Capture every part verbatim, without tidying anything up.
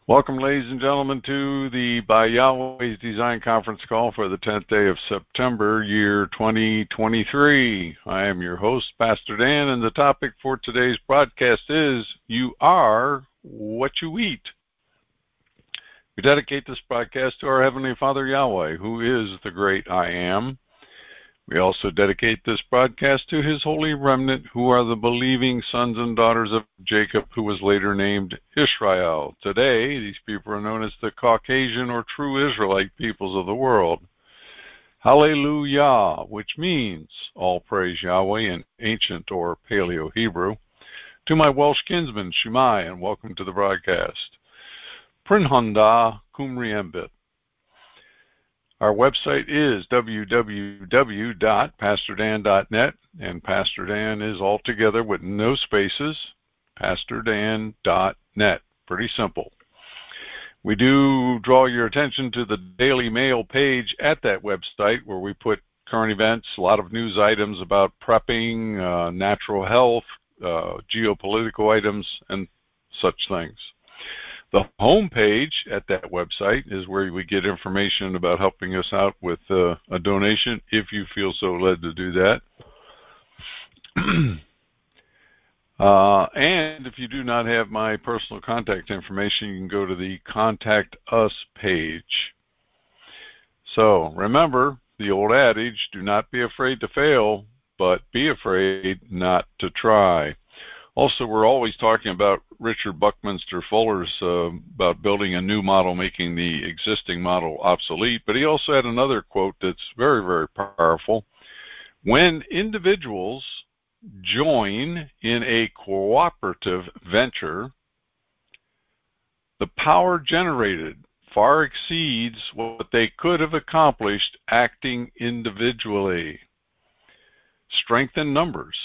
Welcome, ladies and gentlemen, to the By Yahweh's Design Conference call for the tenth day of September, year twenty twenty-three. I am your host, Pastor Dan, and the topic for today's broadcast is You Are What You Eat. We dedicate this broadcast to our Heavenly Father, Yahweh, who is the great I Am. We also dedicate this broadcast to his holy remnant, who are the believing sons and daughters of Jacob, who was later named Israel. Today, these people are known as the Caucasian or true Israelite peoples of the world. Hallelujah, which means all praise Yahweh in ancient or Paleo-Hebrew. To my Welsh kinsman, Shemai, and welcome to the broadcast. Prinhonda Cumriembit. Our website is w w w dot pastor dan dot net, and Pastor Dan is all together with no spaces, pastor dan dot net. Pretty simple. We do draw your attention to the Daily Mail page at that website where we put current events, a lot of news items about prepping, uh, natural health, uh, geopolitical items, and such things. The home page at that website is where we get information about helping us out with uh, a donation, if you feel so led to do that. uh, and if you do not have my personal contact information, you can go to the Contact Us page. So remember the old adage, do not be afraid to fail, but be afraid not to try. Also, we're always talking about Richard Buckminster Fuller's uh, about building a new model, making the existing model obsolete. But he also had another quote that's very, very powerful. When individuals join in a cooperative venture, the power generated far exceeds what they could have accomplished acting individually. Strength in numbers.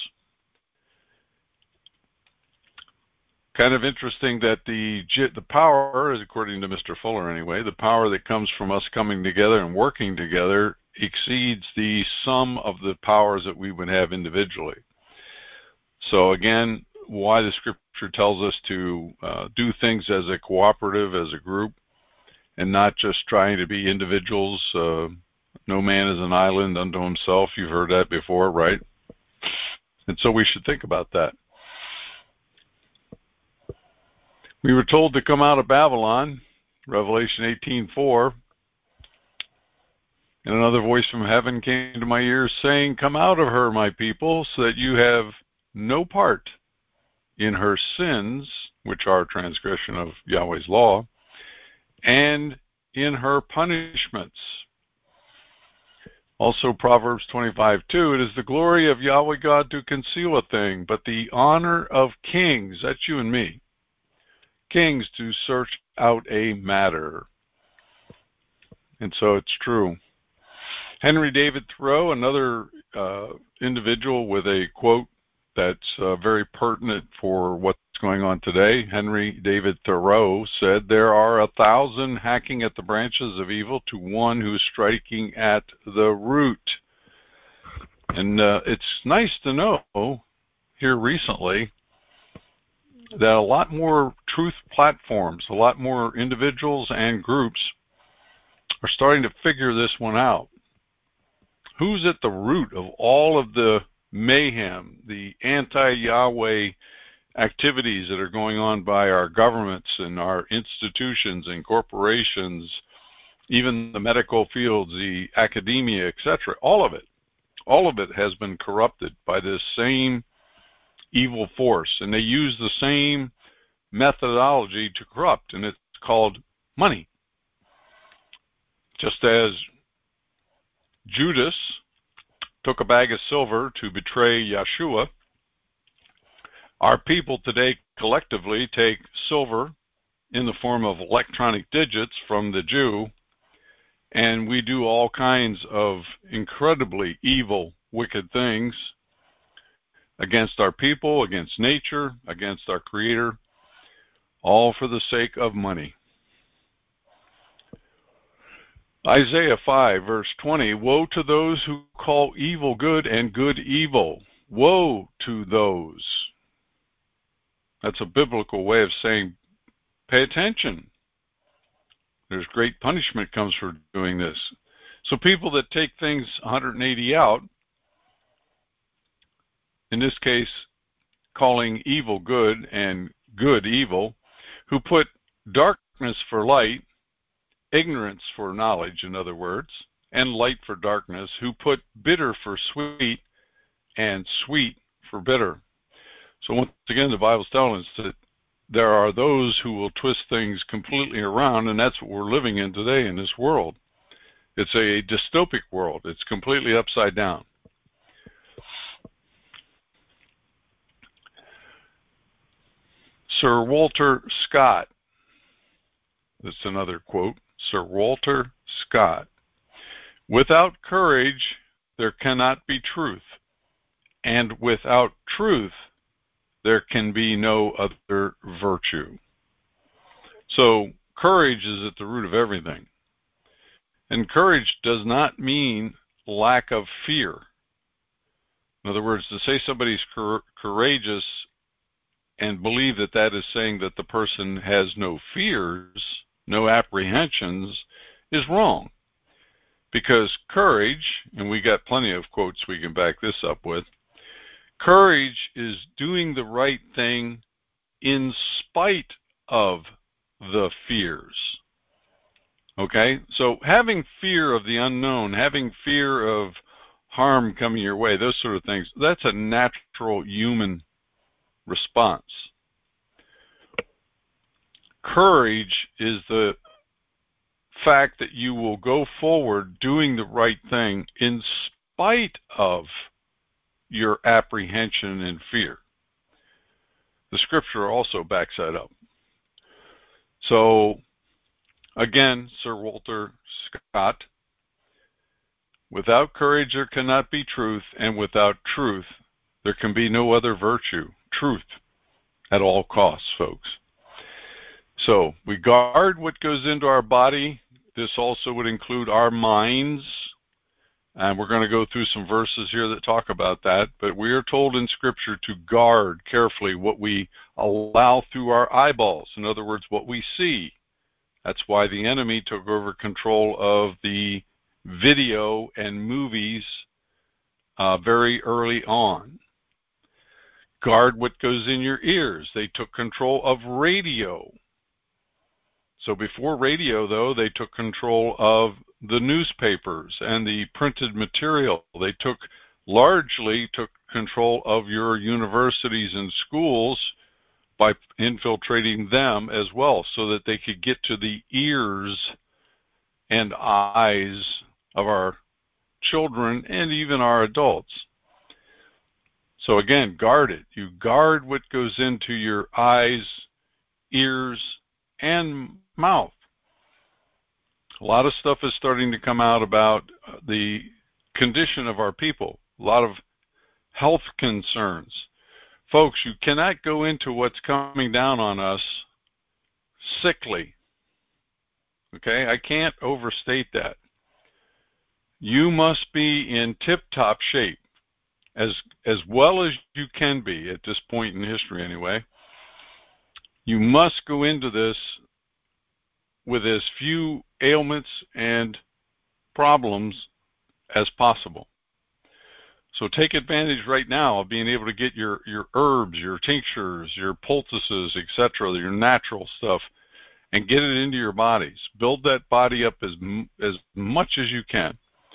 Kind of interesting that the the power, according to Mister Fuller anyway, the power that comes from us coming together and working together exceeds the sum of the powers that we would have individually. So again, why the scripture tells us to uh, do things as a cooperative, as a group, and not just trying to be individuals. Uh, no man is an island unto himself. You've heard that before, right? And so we should think about that. We were told to come out of Babylon, Revelation eighteen four. And another voice from heaven came to my ears saying, come out of her, my people, so that you have no part in her sins, which are transgression of Yahweh's law, and in her punishments. Also Proverbs twenty-five two, it is the glory of Yahweh God to conceal a thing, but the honor of kings, that's you and me, kings to search out a matter. And so it's true. Henry David Thoreau, another uh, individual with a quote that's uh, very pertinent for what's going on today. Henry David Thoreau said, there are a thousand hacking at the branches of evil to one who's striking at the root. And uh, it's nice to know here recently that a lot more truth platforms, a lot more individuals and groups are starting to figure this one out. Who's at the root of all of the mayhem, the anti-Yahweh activities that are going on by our governments and our institutions and corporations, even the medical fields, the academia, et cetera? All of it, all of it has been corrupted by this same evil force, and they use the same methodology to corrupt, and it's called money. Just as Judas took a bag of silver to betray Yeshua, our people today collectively take silver in the form of electronic digits from the Jew, and we do all kinds of incredibly evil, wicked things against our people, against nature, against our Creator, all for the sake of money. Isaiah five, verse twenty, woe to those who call evil good and good evil. Woe to those. That's a biblical way of saying, pay attention. There's great punishment comes for doing this. So people that take things one hundred eighty out, in this case, calling evil good and good evil, who put darkness for light, ignorance for knowledge, in other words, and light for darkness, who put bitter for sweet and sweet for bitter. So once again, the Bible's telling us that there are those who will twist things completely around, and that's what we're living in today in this world. It's a dystopic world. It's completely upside down. Sir Walter Scott, that's another quote, Sir Walter Scott, without courage there cannot be truth, and without truth there can be no other virtue. So courage is at the root of everything. And courage does not mean lack of fear. In other words, to say somebody's courageous and believe that that is saying that the person has no fears, no apprehensions, is wrong. Because courage, and we got plenty of quotes we can back this up with, courage is doing the right thing in spite of the fears. Okay? So having fear of the unknown, having fear of harm coming your way, those sort of things, that's a natural human response. Courage is the fact that you will go forward doing the right thing in spite of your apprehension and fear. The scripture also backs that up. So, again, Sir Walter Scott, without courage there cannot be truth, and without truth there can be no other virtue. Truth at all costs, folks. So we guard what goes into our body. This also would include our minds. And we're going to go through some verses here that talk about that. But we are told in Scripture to guard carefully what we allow through our eyeballs. In other words, what we see. That's why the enemy took over control of the video and movies uh, very early on. Guard what goes in your ears. They took control of radio. So before radio, though, they took control of the newspapers and the printed material. They took largely took control of your universities and schools by infiltrating them as well, so that they could get to the ears and eyes of our children and even our adults. So again, guard it. You guard what goes into your eyes, ears, and mouth. A lot of stuff is starting to come out about the condition of our people. A lot of health concerns. Folks, you cannot go into what's coming down on us sickly. Okay? I can't overstate that. You must be in tip-top shape, as as well as you can be at this point in history anyway. You must go into this with as few ailments and problems as possible. So take advantage right now of being able to get your, your herbs, your tinctures, your poultices, et cetera, your natural stuff, and get it into your bodies. Build that body up as as much as you can,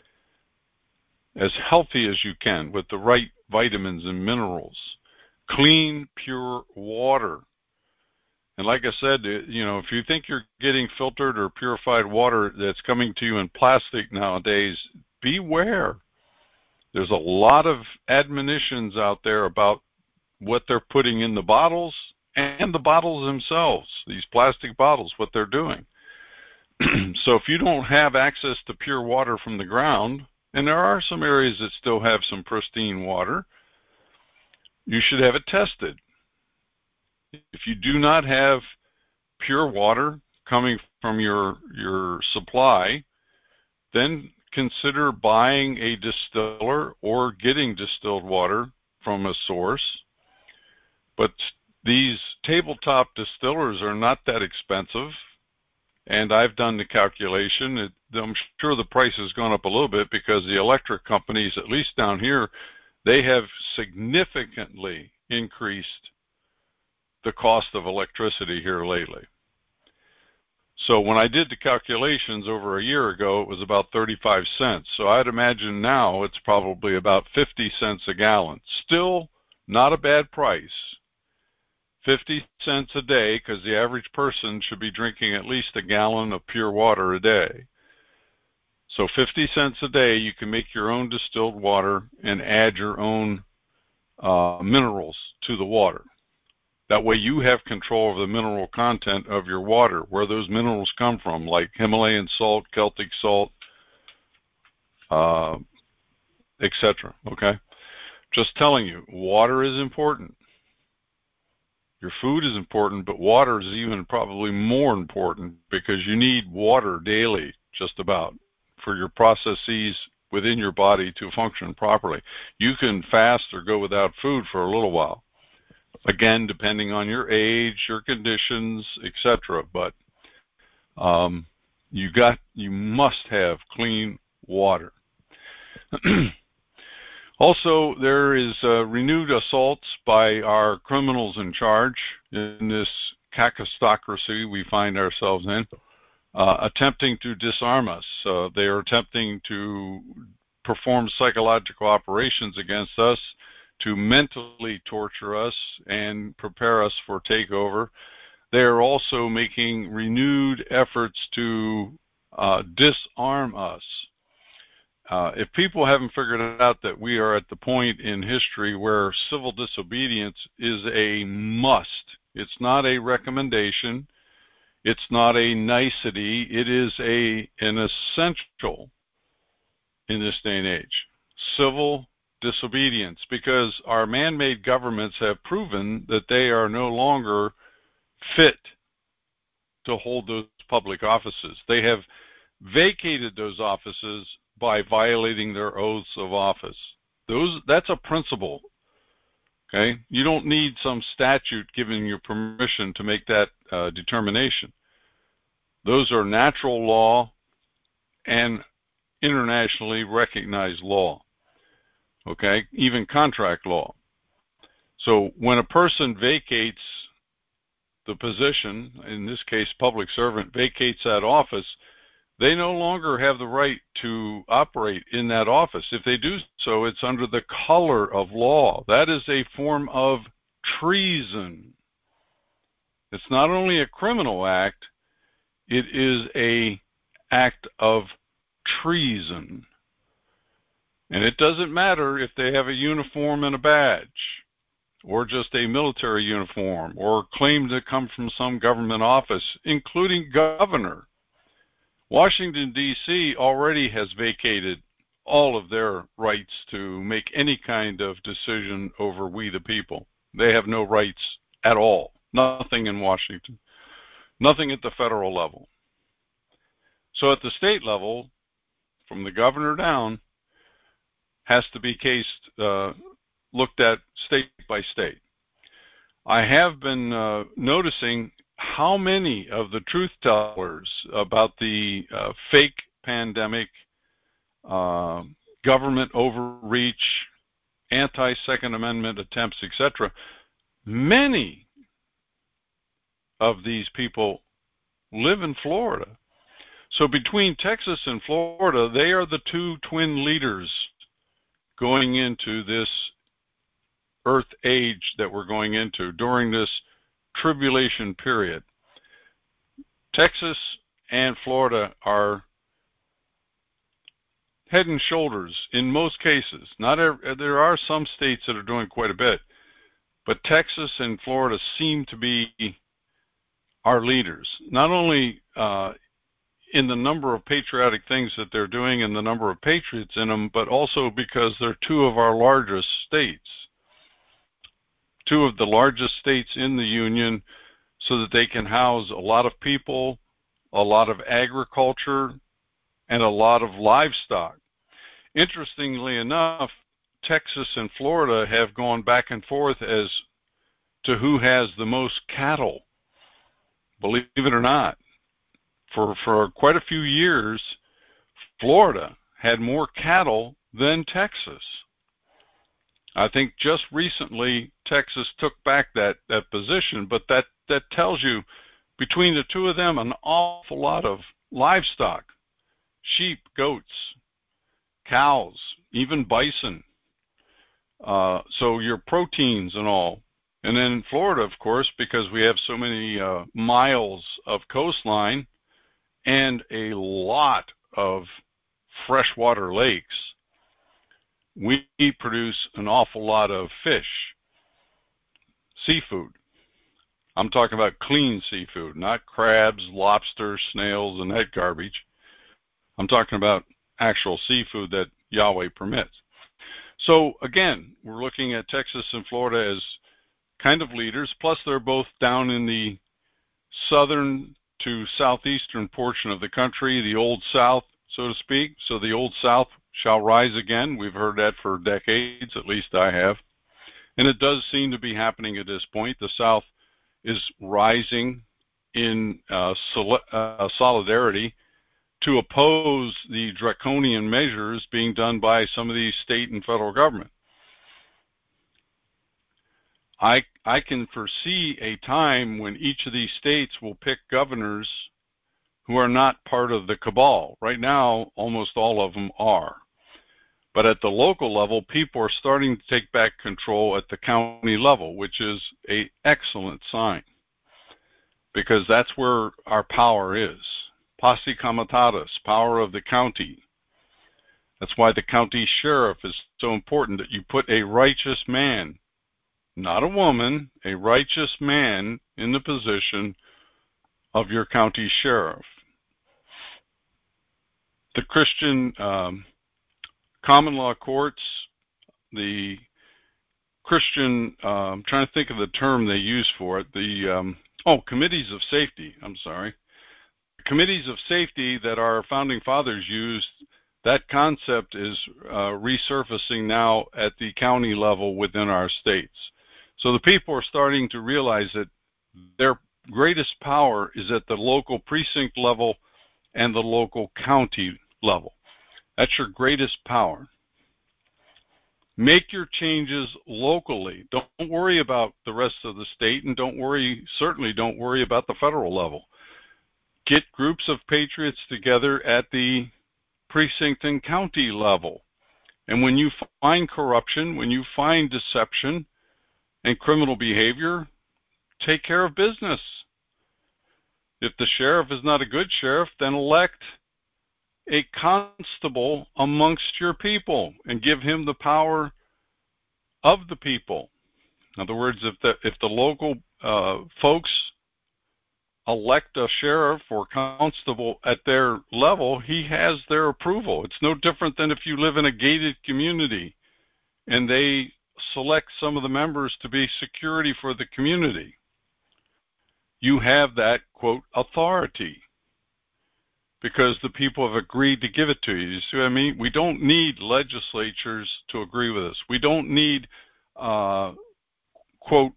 as healthy as you can, with the right vitamins and minerals. Clean, pure water. And like I said, you know, if you think you're getting filtered or purified water that's coming to you in plastic nowadays, beware. There's a lot of admonitions out there about what they're putting in the bottles and the bottles themselves, these plastic bottles, what they're doing. So if you don't have access to pure water from the ground, and there are some areas that still have some pristine water, you should have it tested. If you do not have pure water coming from your your supply, then consider buying a distiller or getting distilled water from a source. But these tabletop distillers are not that expensive. And I've done the calculation. It, I'm sure the price has gone up a little bit because the electric companies, at least down here, they have significantly increased the cost of electricity here lately. So when I did the calculations over a year ago, it was about thirty-five cents. So I'd imagine now it's probably about fifty cents a gallon. Still not a bad price. fifty cents a day, because the average person should be drinking at least a gallon of pure water a day. So fifty cents a day, you can make your own distilled water and add your own uh, minerals to the water. That way you have control of the mineral content of your water, where those minerals come from, like Himalayan salt, Celtic salt, uh, et cetera. Okay? Just telling you, water is important. Your food is important, but water is even probably more important because you need water daily, just about, for your processes within your body to function properly. You can fast or go without food for a little while. Again, depending on your age, your conditions, et cetera. But um, you got, you must have clean water. Also, there is uh, renewed assaults by our criminals in charge in this kakistocracy we find ourselves in, uh, attempting to disarm us. Uh, they are attempting to perform psychological operations against us, to mentally torture us and prepare us for takeover. They are also making renewed efforts to uh, disarm us. Uh, if people haven't figured out that we are at the point in history where civil disobedience is a must, it's not a recommendation, it's not a nicety, it is a an essential in this day and age. Civil disobedience, because our man-made governments have proven that they are no longer fit to hold those public offices. They have vacated those offices by violating their oaths of office. Those, that's a principle. Okay, you don't need some statute giving you permission to make that uh, determination. Those are natural law and internationally recognized law. Okay, even contract law. So when a person vacates the position, in this case public servant vacates that office, they no longer have the right to operate in that office. If they do so, it's under the color of law. That is a form of treason. It's not only a criminal act, it is a act of treason. And it doesn't matter if they have a uniform and a badge, or just a military uniform, or claim to come from some government office, including governor. Washington, D C already has vacated all of their rights to make any kind of decision over we the people. They have no rights at all. Nothing in Washington. Nothing at the federal level. So at the state level, from the governor down, has to be cased, uh, looked at state by state. I have been uh, noticing how many of the truth tellers about the uh, fake pandemic, uh, government overreach, anti-Second Amendment attempts, et cetera, many of these people live in Florida. So between Texas and Florida, they are the two twin leaders going into this earth age that we're going into during this tribulation period. Texas and Florida are head and shoulders in most cases. Not every, there are some states that are doing quite a bit, but Texas and Florida seem to be our leaders, not only uh, in the number of patriotic things that they're doing and the number of patriots in them, but also because they're two of our largest states. Two of the largest states in the Union, so that they can house a lot of people, a lot of agriculture, and a lot of livestock. Interestingly enough, Texas and Florida have gone back and forth as to who has the most cattle. Believe it or not, for, for quite a few years, Florida had more cattle than Texas. I think just recently Texas took back that, that position, but that, that tells you between the two of them an awful lot of livestock, sheep, goats, cows, even bison. Uh, so your proteins and all. And then in Florida, of course, because we have so many uh, miles of coastline and a lot of freshwater lakes, we produce an awful lot of fish, seafood. I'm talking about clean seafood, not crabs, lobsters, snails, and that garbage. I'm talking about actual seafood that Yahweh permits. So again, we're looking at Texas and Florida as kind of leaders, plus they're both down in the southern to southeastern portion of the country, the Old South, so to speak. So the Old South shall rise again. We've heard that for decades, at least I have. And it does seem to be happening at this point. The South is rising in uh, sol uh, solidarity to oppose the draconian measures being done by some of these state and federal government. I, I can foresee a time when each of these states will pick governors who are not part of the cabal. Right now, almost all of them are. But at the local level, people are starting to take back control at the county level, which is an excellent sign, because that's where our power is. Posse comitatus, power of the county. That's why the county sheriff is so important, that you put a righteous man, not a woman, a righteous man in the position of your county sheriff. The Christian um, common law courts, the Christian, uh, I'm trying to think of the term they use for it, the, um, oh, committees of safety, I'm sorry. Committees of safety that our founding fathers used, that concept is uh, resurfacing now at the county level within our states. So the people are starting to realize that their greatest power is at the local precinct level and the local county level. That's your greatest power. Make your changes locally. Don't worry about the rest of the state, and don't worry, certainly don't worry about the federal level. Get groups of patriots together at the precinct and county level. And when you find corruption, when you find deception and criminal behavior, take care of business. If the sheriff is not a good sheriff, then elect a constable amongst your people and give him the power of the people. In other words, if the if the local uh, folks elect a sheriff or constable at their level, he has their approval. It's no different than if you live in a gated community and they select some of the members to be security for the community. You have that, quote, authority, because the people have agreed to give it to you. You see what I mean? We don't need legislatures to agree with us. We don't need, uh, quote,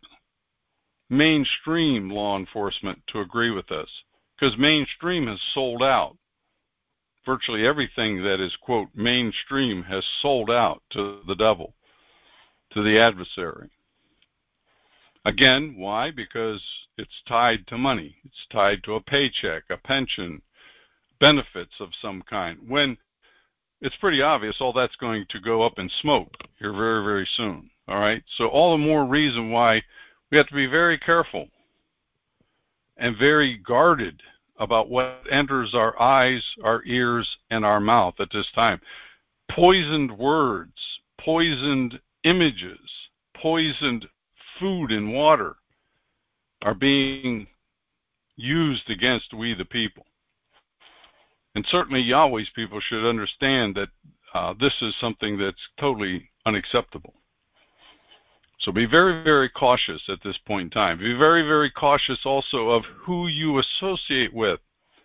mainstream law enforcement to agree with us, because mainstream has sold out. Virtually everything that is, quote, mainstream has sold out to the devil, to the adversary. Again, why? Because it's tied to money. It's tied to a paycheck, a pension, benefits of some kind, when it's pretty obvious all that's going to go up in smoke here very, very soon. All right? So all the more reason why we have to be very careful and very guarded about what enters our eyes, our ears, and our mouth at this time. Poisoned words, poisoned images, poisoned food and water are being used against we the people. And certainly Yahweh's people should understand that uh, this is something that's totally unacceptable. So be very, very cautious at this point in time. Be very, very cautious also of who you associate with.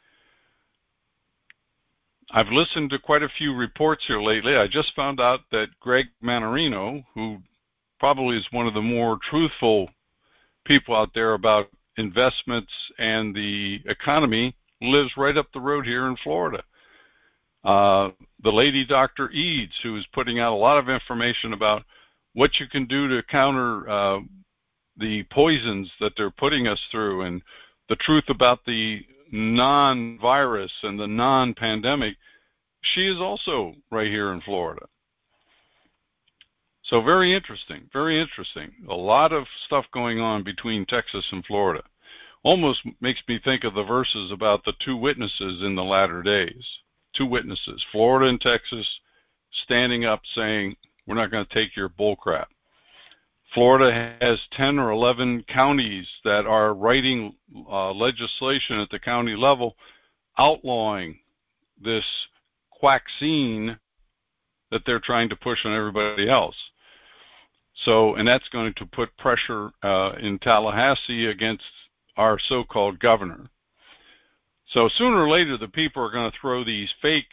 I've listened to quite a few reports here lately. I just found out that Greg Mannarino, who probably is one of the more truthful people out there about investments and the economy, lives right up the road here in Florida. Uh, the lady Doctor Eads, who is putting out a lot of information about what you can do to counter uh, the poisons that they're putting us through, and the truth about the non-virus and the non-pandemic. She is also right here in Florida. So very interesting, very interesting. A lot of stuff going on between Texas and Florida. Almost makes me think of the verses about the two witnesses in the latter days. Two witnesses, Florida and Texas, standing up saying, we're not going to take your bull crap. Florida has ten or eleven counties that are writing uh, legislation at the county level outlawing this quaxine that they're trying to push on everybody else. So, and that's going to put pressure uh, in Tallahassee against our so-called governor. So sooner or later, the people are going to throw these fake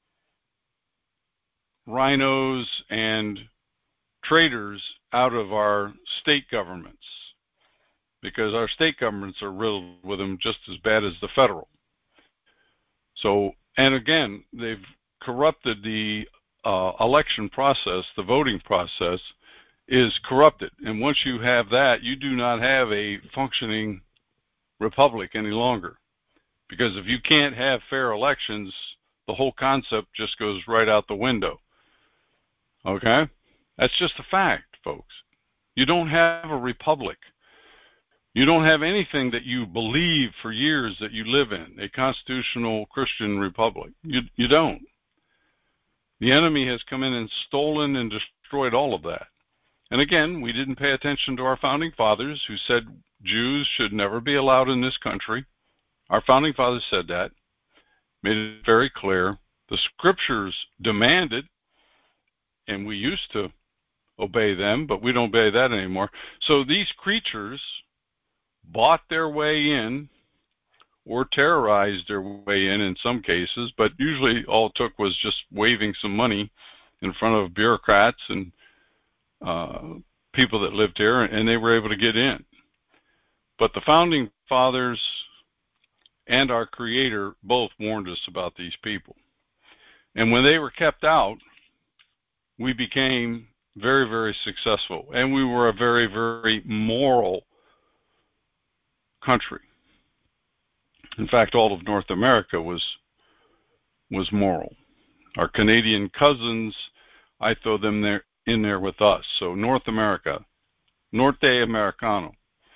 rhinos and traitors out of our state governments, because our state governments are riddled with them just as bad as the federal. So, and again, they've corrupted the uh, election process. The voting process is corrupted. And once you have that, you do not have a functioning republic any longer. Because if you can't have fair elections, the whole concept just goes right out the window. Okay? That's just a fact, folks. You don't have a republic. You don't have anything that you believe for years that you live in, a constitutional Christian republic. You, you don't. The enemy has come in and stolen and destroyed all of that. And again, we didn't pay attention to our founding fathers who said Jews should never be allowed in this country. Our founding fathers said that, made it very clear. The scriptures demanded, and we used to obey them, but we don't obey that anymore. So these creatures bought their way in or terrorized their way in in some cases, but usually all it took was just waving some money in front of bureaucrats and uh, people that lived here, and they were able to get in. But the founding fathers and our Creator both warned us about these people. And when they were kept out, we became very, very successful. And we were a very, very moral country. In fact, all of North America was was moral. Our Canadian cousins, I throw them there in there with us. So North America, Norte Americano.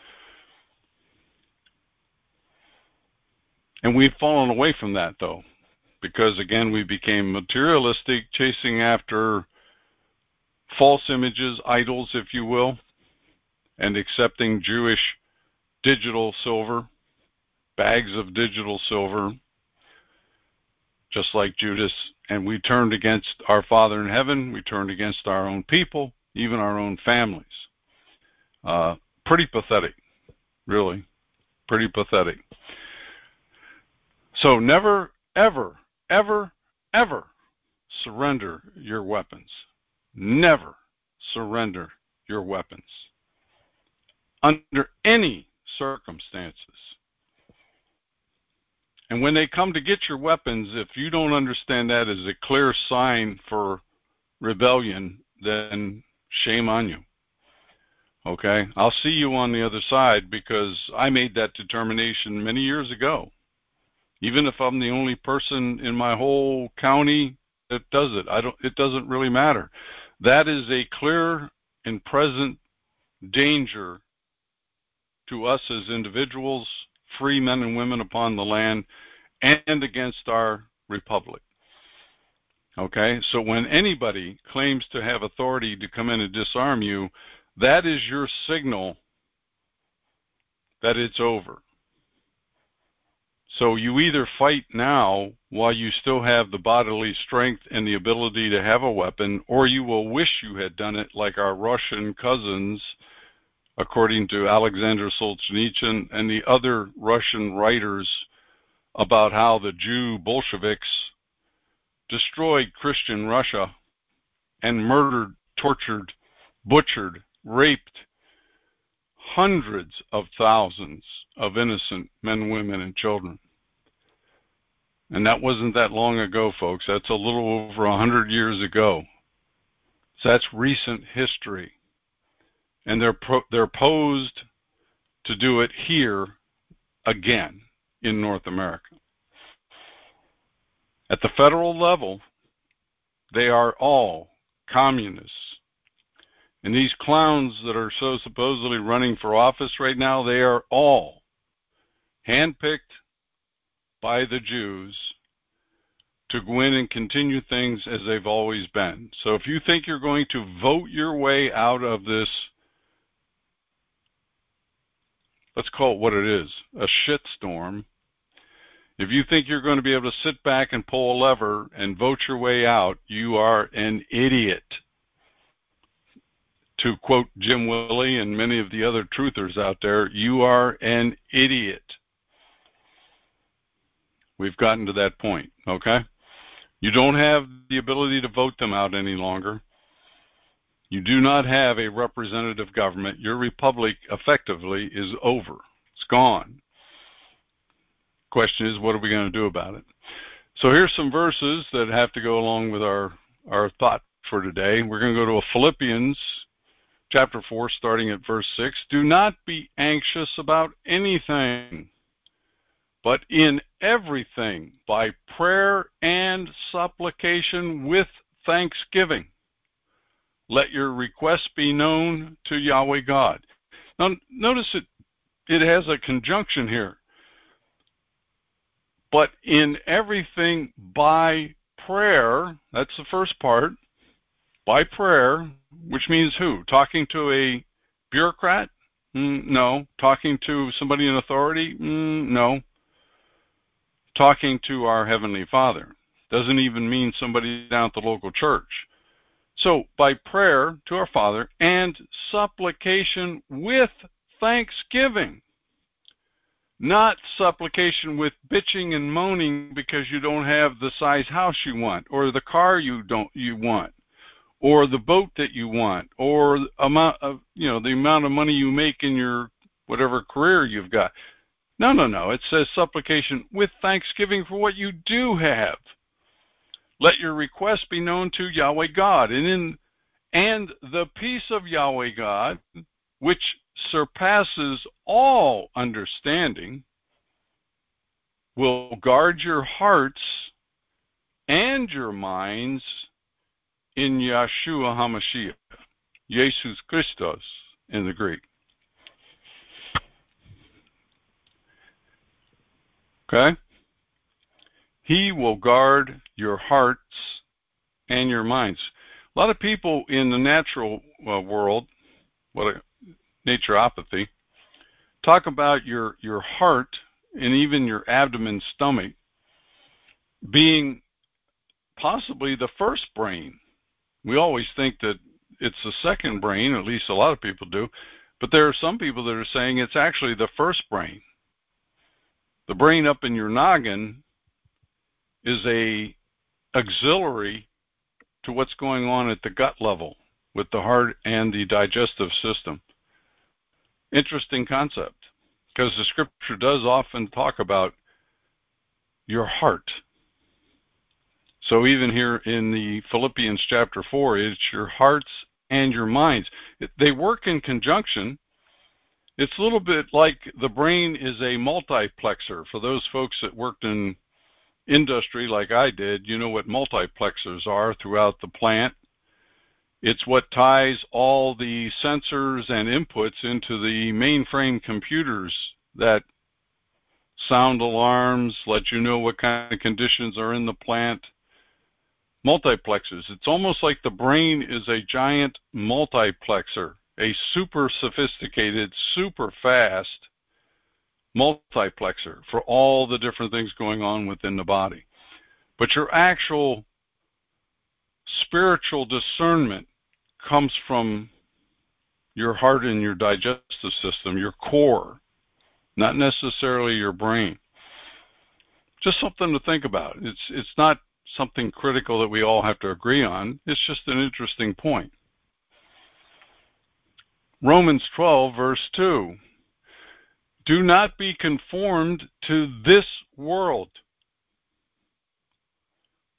And we've fallen away from that, though, because, again, we became materialistic, chasing after false images, idols, if you will, and accepting Jewish digital silver, bags of digital silver, just like Judas. And we turned against our Father in heaven. We turned against our own people, even our own families. Uh, pretty pathetic, really, pretty pathetic. So never, ever, ever, ever surrender your weapons. Never surrender your weapons under any circumstances. And when they come to get your weapons, if you don't understand that as a clear sign for rebellion, then shame on you. Okay? I'll see you on the other side, because I made that determination many years ago. Even if I'm the only person in my whole county that does it, I don't, it doesn't really matter. That is a clear and present danger to us as individuals, free men and women upon the land, and against our republic. Okay, so when anybody claims to have authority to come in and disarm you, that is your signal that it's over. So you either fight now while you still have the bodily strength and the ability to have a weapon, or you will wish you had done it like our Russian cousins, according to Alexander Solzhenitsyn and the other Russian writers, about how the Jew Bolsheviks destroyed Christian Russia and murdered, tortured, butchered, raped hundreds of thousands of innocent men, women, and children. And that wasn't that long ago, folks. That's a little over a hundred years ago. So that's recent history. And they're pro- they're posed to do it here again in North America. At the federal level, they are all communists. And these clowns that are so supposedly running for office right now, they are all handpicked by the Jews to go in and continue things as they've always been. So if you think you're going to vote your way out of this, let's call it what it is, a shitstorm, if you think you're going to be able to sit back and pull a lever and vote your way out, you are an idiot. To quote Jim Willie and many of the other truthers out there, you are an idiot. We've gotten to that point, okay? You don't have the ability to vote them out any longer. You do not have a representative government. Your republic effectively is over. It's gone. Question is, what are we going to do about it? So here's some verses that have to go along with our, our thought for today. We're going to go to a Philippians chapter four, starting at verse six. Do not be anxious about anything, but in everything, by prayer and supplication with thanksgiving, let your requests be known to Yahweh God. Now, notice it, it has a conjunction here. But in everything by prayer, that's the first part, by prayer, which means who? Talking to a bureaucrat? Mm, no. Talking to somebody in authority? Mm, no. Talking to our Heavenly Father. Doesn't even mean somebody down at the local church. So, by prayer to our Father and supplication with thanksgiving. Not supplication with bitching and moaning because you don't have the size house you want, or the car you don't you want, or the boat that you want, or amount of you know the amount of money you make in your whatever career you've got. No, no, no. It says supplication with thanksgiving for what you do have. Let your requests be known to Yahweh God, and in and the peace of Yahweh God, which surpasses all understanding, will guard your hearts and your minds in Yeshua HaMashiach, Jesus Christos in the Greek. Okay? He will guard your hearts and your minds. A lot of people in the natural uh, world, what a naturopathy, talk about your, your heart and even your abdomen, stomach being possibly the first brain. We always think that it's the second brain, at least a lot of people do, but there are some people that are saying it's actually the first brain. The brain up in your noggin is a auxiliary to what's going on at the gut level with the heart and the digestive system. Interesting concept, because the scripture does often talk about your heart. So even here in the Philippians chapter four, it's your hearts and your minds. They work in conjunction. It's a little bit like the brain is a multiplexer. For those folks that worked in industry like I did, you know what multiplexers are throughout the plant. It's what ties all the sensors and inputs into the mainframe computers that sound alarms, let you know what kind of conditions are in the plant. Multiplexers. It's almost like the brain is a giant multiplexer, a super sophisticated, super fast multiplexer for all the different things going on within the body. But your actual spiritual discernment comes from your heart and your digestive system, your core, not necessarily your brain. Just something to think about. It's it's not something critical that we all have to agree on. It's just an interesting point. Romans twelve, verse two. Do not be conformed to this world.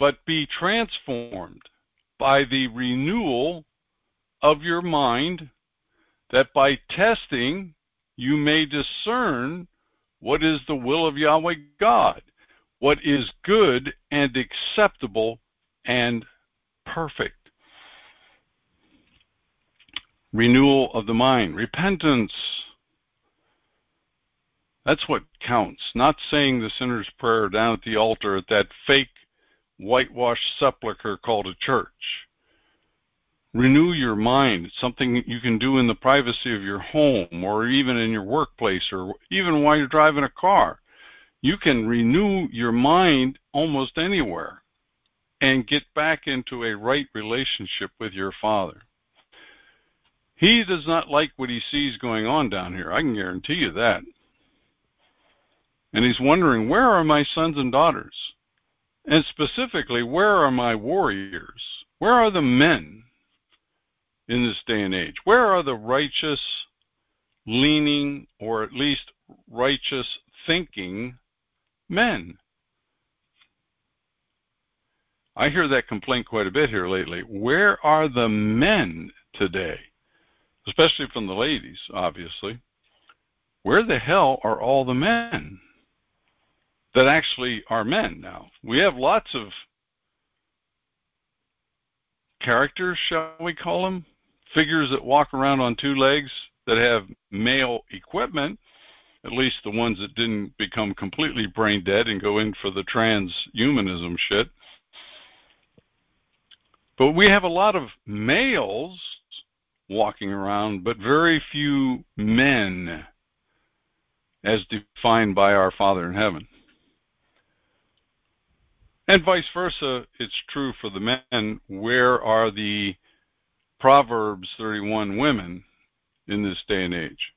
but be transformed by the renewal of your mind, that by testing you may discern what is the will of Yahweh God, what is good and acceptable and perfect. Renewal of the mind, repentance. That's what counts, not saying the sinner's prayer down at the altar at that fake whitewashed sepulcher called a church. Renew your mind. It's something you can do in the privacy of your home, or even in your workplace, or even while you're driving a car. You can renew your mind almost anywhere and get back into a right relationship with your Father. He does not like what he sees going on down here. I can guarantee you that. And he's wondering, where are my sons and daughters? And specifically, where are my warriors? Where are the men in this day and age? Where are the righteous leaning, or at least righteous thinking men? I hear that complaint quite a bit here lately. Where are the men today? Especially from the ladies, obviously. Where the hell are all the men that actually are men now? We have lots of characters, shall we call them? Figures that walk around on two legs that have male equipment, at least the ones that didn't become completely brain dead and go in for the transhumanism shit. But we have a lot of males walking around, but very few men as defined by our Father in heaven. And vice versa, it's true for the men. Where are the Proverbs thirty-one women in this day and age?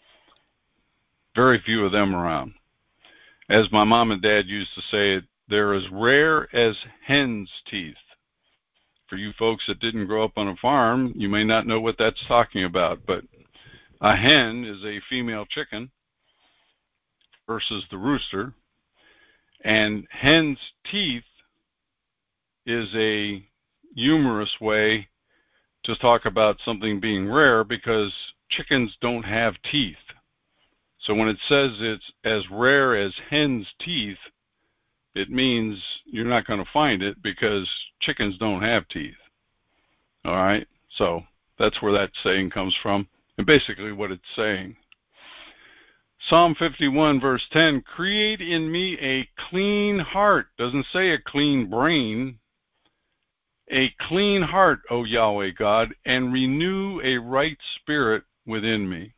Very few of them around. As my mom and dad used to say, they're as rare as hen's teeth. For you folks that didn't grow up on a farm, you may not know what that's talking about, but a hen is a female chicken versus the rooster, and hen's teeth is a humorous way to talk about something being rare, because chickens don't have teeth. So when it says it's as rare as hen's teeth, it means you're not going to find it because chickens don't have teeth. All right? So that's where that saying comes from, and basically what it's saying. Psalm fifty-one, verse ten, create in me a clean heart. Doesn't say a clean brain. A clean heart, O Yahweh God, and renew a right spirit within me.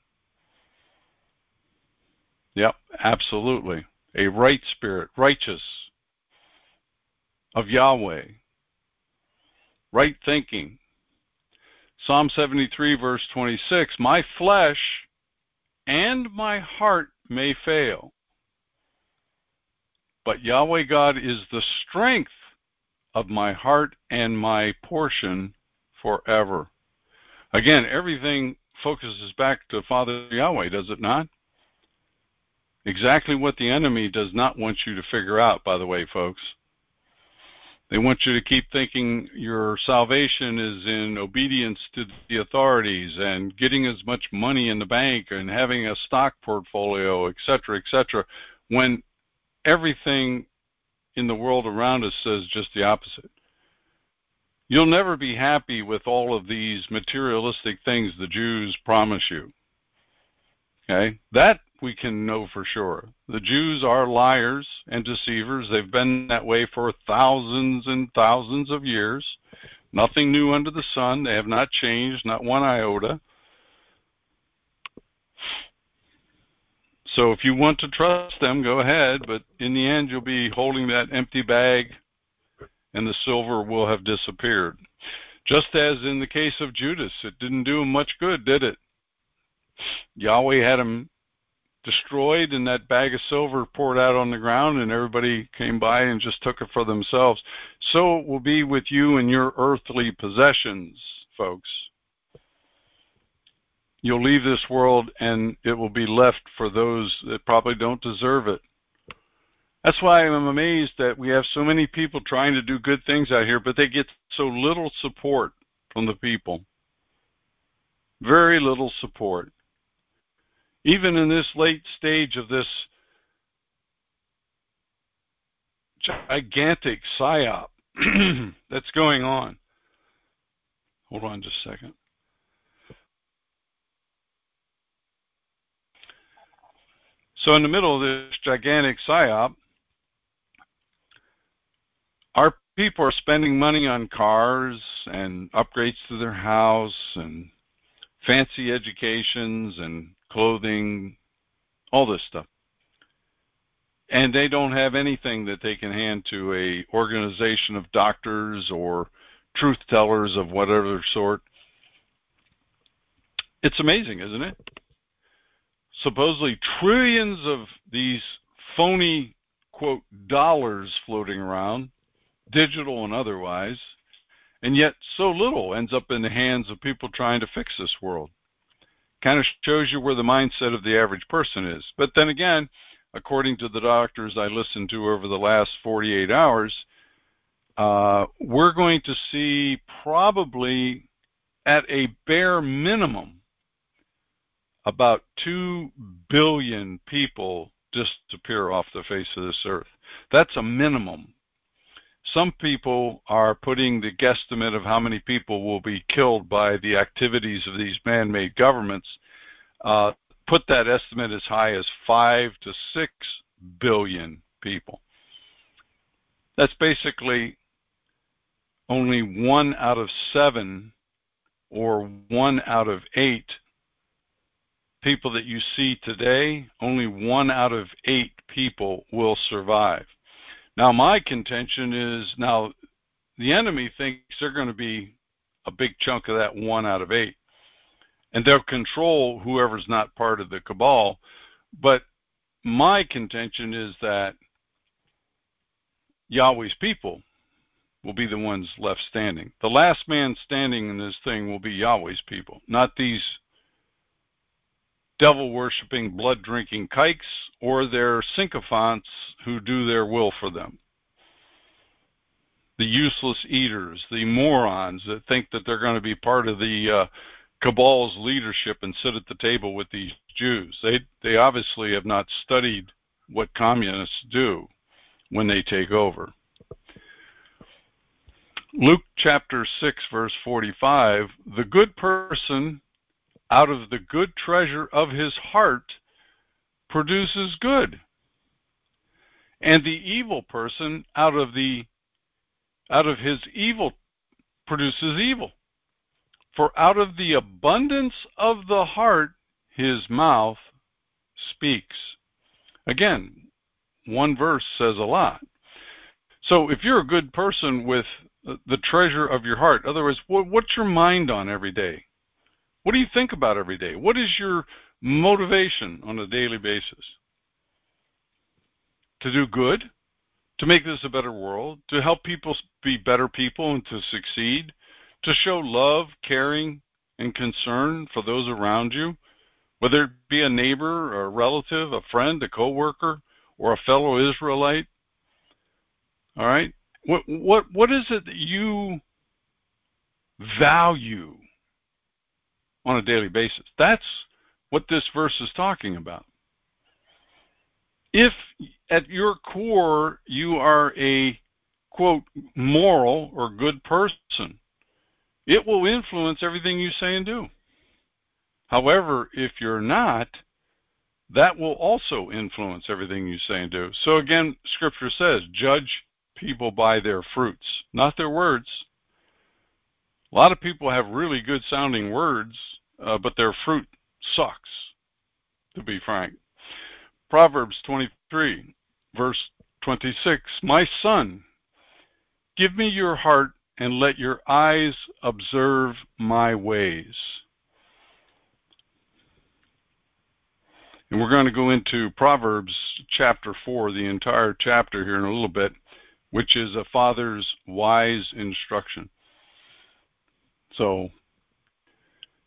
Yep, absolutely. A right spirit, righteous, of Yahweh. Right thinking. Psalm seventy-three, verse twenty-six, my flesh and my heart may fail, but Yahweh God is the strength of my heart and my portion forever. Again, everything focuses back to Father Yahweh, does it not? Exactly what the enemy does not want you to figure out, by the way, folks. They want you to keep thinking your salvation is in obedience to the authorities and getting as much money in the bank and having a stock portfolio, et cetera, et cetera, when everything in the world around us says just the opposite. You'll never be happy with all of these materialistic things the Jews promise you. Okay? That we can know for sure. The Jews are liars and deceivers. They've been that way for thousands and thousands of years. Nothing new under the sun. They have not changed, not one iota. So if you want to trust them, go ahead, but in the end you'll be holding that empty bag and the silver will have disappeared. Just as in the case of Judas, it didn't do him much good, did it? Yahweh had him destroyed and that bag of silver poured out on the ground, and everybody came by and just took it for themselves. So it will be with you and your earthly possessions, folks. You'll leave this world and it will be left for those that probably don't deserve it. That's why I'm amazed that we have so many people trying to do good things out here, but they get so little support from the people. Very little support. Even in this late stage of this gigantic psyop that's going on. Hold on just a second. So in the middle of this gigantic psyop, our people are spending money on cars and upgrades to their house and fancy educations and clothing, all this stuff. And they don't have anything that they can hand to a organization of doctors or truth tellers of whatever sort. It's amazing, isn't it? Supposedly trillions of these phony, quote, dollars floating around, digital and otherwise, and yet so little ends up in the hands of people trying to fix this world. Kind of shows you where the mindset of the average person is. But then again, according to the doctors I listened to over the last forty-eight hours, uh, we're going to see probably at a bare minimum about two billion people disappear off the face of this earth. That's a minimum. Some people are putting the guesstimate of how many people will be killed by the activities of these man-made governments, uh, put that estimate as high as five to six billion people. That's basically only one out of seven or one out of eight people that you see today. Only one out of eight people will survive. Now, my contention is, now the enemy thinks they're going to be a big chunk of that one out of eight, and they'll control whoever's not part of the cabal. But my contention is that Yahweh's people will be the ones left standing. The last man standing in this thing will be Yahweh's people, not these devil-worshipping, blood-drinking kikes or their sycophants who do their will for them. The useless eaters, the morons that think that they're going to be part of the uh, cabal's leadership and sit at the table with these Jews. They, they obviously have not studied what communists do when they take over. Luke chapter six, verse forty-five, the good person out of the good treasure of his heart produces good, and the evil person out of the out of his evil produces evil. For out of the abundance of the heart his mouth speaks. Again, one verse says a lot. So if you're a good person with the treasure of your heart, in other words, what's your mind on every day? What do you think about every day? What is your motivation on a daily basis? To do good? To make this a better world? To help people be better people and to succeed? To show love, caring, and concern for those around you? Whether it be a neighbor, a relative, a friend, a coworker, or a fellow Israelite? All right? What, what, what is it that you value on a daily basis? That's what this verse is talking about. If at your core you are a, quote, moral or good person, it will influence everything you say and do. However, if you're not, that will also influence everything you say and do. So again, Scripture says, judge people by their fruits, not their words. A lot of people have really good sounding words, uh, but their fruit sucks, to be frank. Proverbs twenty-three, verse twenty-six, my son, give me your heart and let your eyes observe my ways. And we're going to go into Proverbs chapter four, the entire chapter here in a little bit, which is a father's wise instruction. So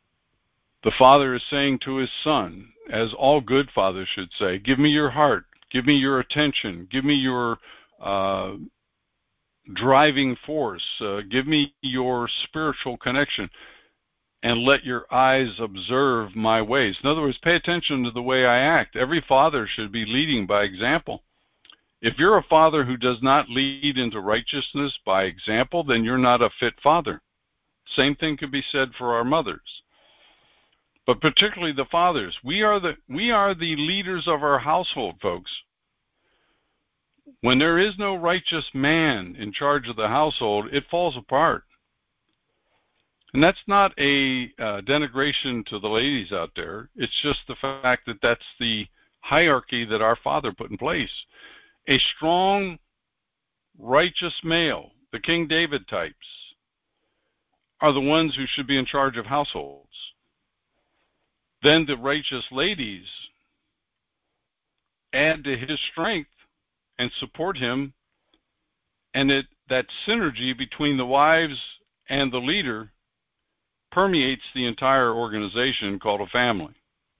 the father is saying to his son, as all good fathers should say, give me your heart, Give me your attention. Give me your uh, driving force. Uh, give me your spiritual connection, and let your eyes observe my ways. In other words, pay attention to the way I act. Every father should be leading by example. If you're a father who does not lead into righteousness by example, then you're not a fit father. Same thing could be said for our mothers. But particularly the fathers. We are the, we are the leaders of our household, folks. When there is no righteous man in charge of the household, it falls apart. And that's not a uh, denigration to the ladies out there. It's just the fact that that's the hierarchy that our Father put in place. A strong, righteous male, the King David types, are the ones who should be in charge of households. Then the righteous ladies add to his strength and support him, and it, that synergy between the wives and the leader permeates the entire organization called a family.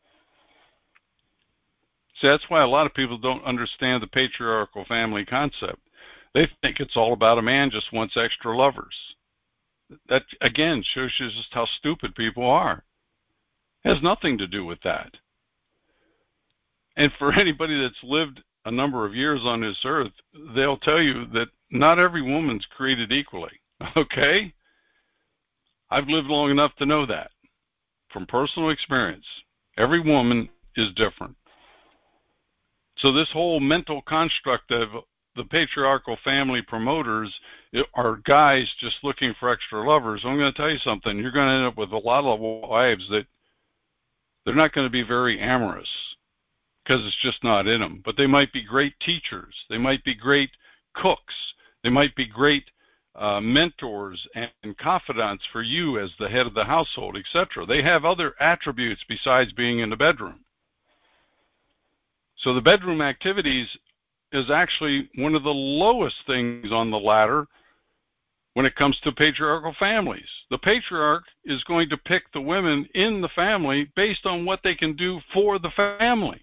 See, that's why a lot of people don't understand the patriarchal family concept. They think it's all about a man just wants extra lovers. That, again, shows you just how stupid people are. It has nothing to do with that. And for anybody that's lived a number of years on this earth, they'll tell you that not every woman's created equally, okay? I've lived long enough to know that from personal experience. Every woman is different. So this whole mental construct of the patriarchal family promoters are guys just looking for extra lovers. I'm going to tell you something. You're going to end up with a lot of wives that they're not going to be very amorous because it's just not in them. But they might be great teachers. They might be great cooks. They might be great uh, mentors and, and confidants for you as the head of the household, et cetera. They have other attributes besides being in the bedroom. So the bedroom activities is actually one of the lowest things on the ladder when it comes to patriarchal families. The patriarch is going to pick the women in the family based on what they can do for the family.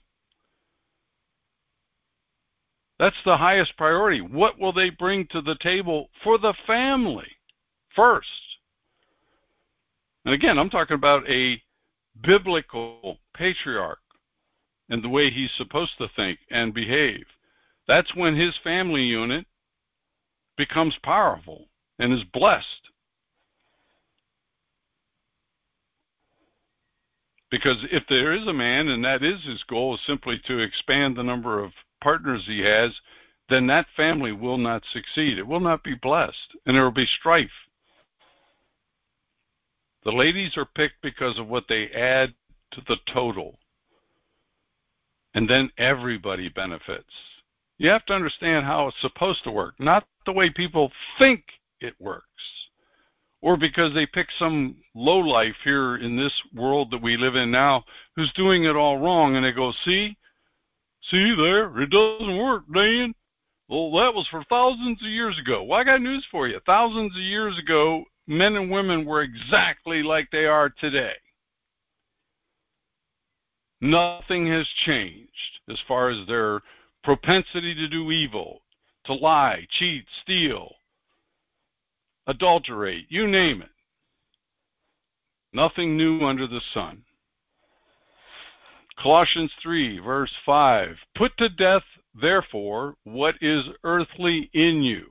That's the highest priority. What will they bring to the table for the family first? And again, I'm talking about a biblical patriarch and the way he's supposed to think and behave. That's when his family unit becomes powerful and is blessed. Because if there is a man, and that is his goal, is simply to expand the number of partners he has, then that family will not succeed. It will not be blessed, and there will be strife. The ladies are picked because of what they add to the total. And then everybody benefits. You have to understand how it's supposed to work, not the way people think it works, or because they pick some lowlife here in this world that we live in now who's doing it all wrong, and they go, see, see there, it doesn't work, Dan. Well, that was for thousands of years ago. Well, I got news for you. Thousands of years ago, men and women were exactly like they are today. Nothing has changed as far as their propensity to do evil, to lie, cheat, steal, adulterate, you name it. Nothing new under the sun. Colossians three, verse five, put to death, therefore, what is earthly in you.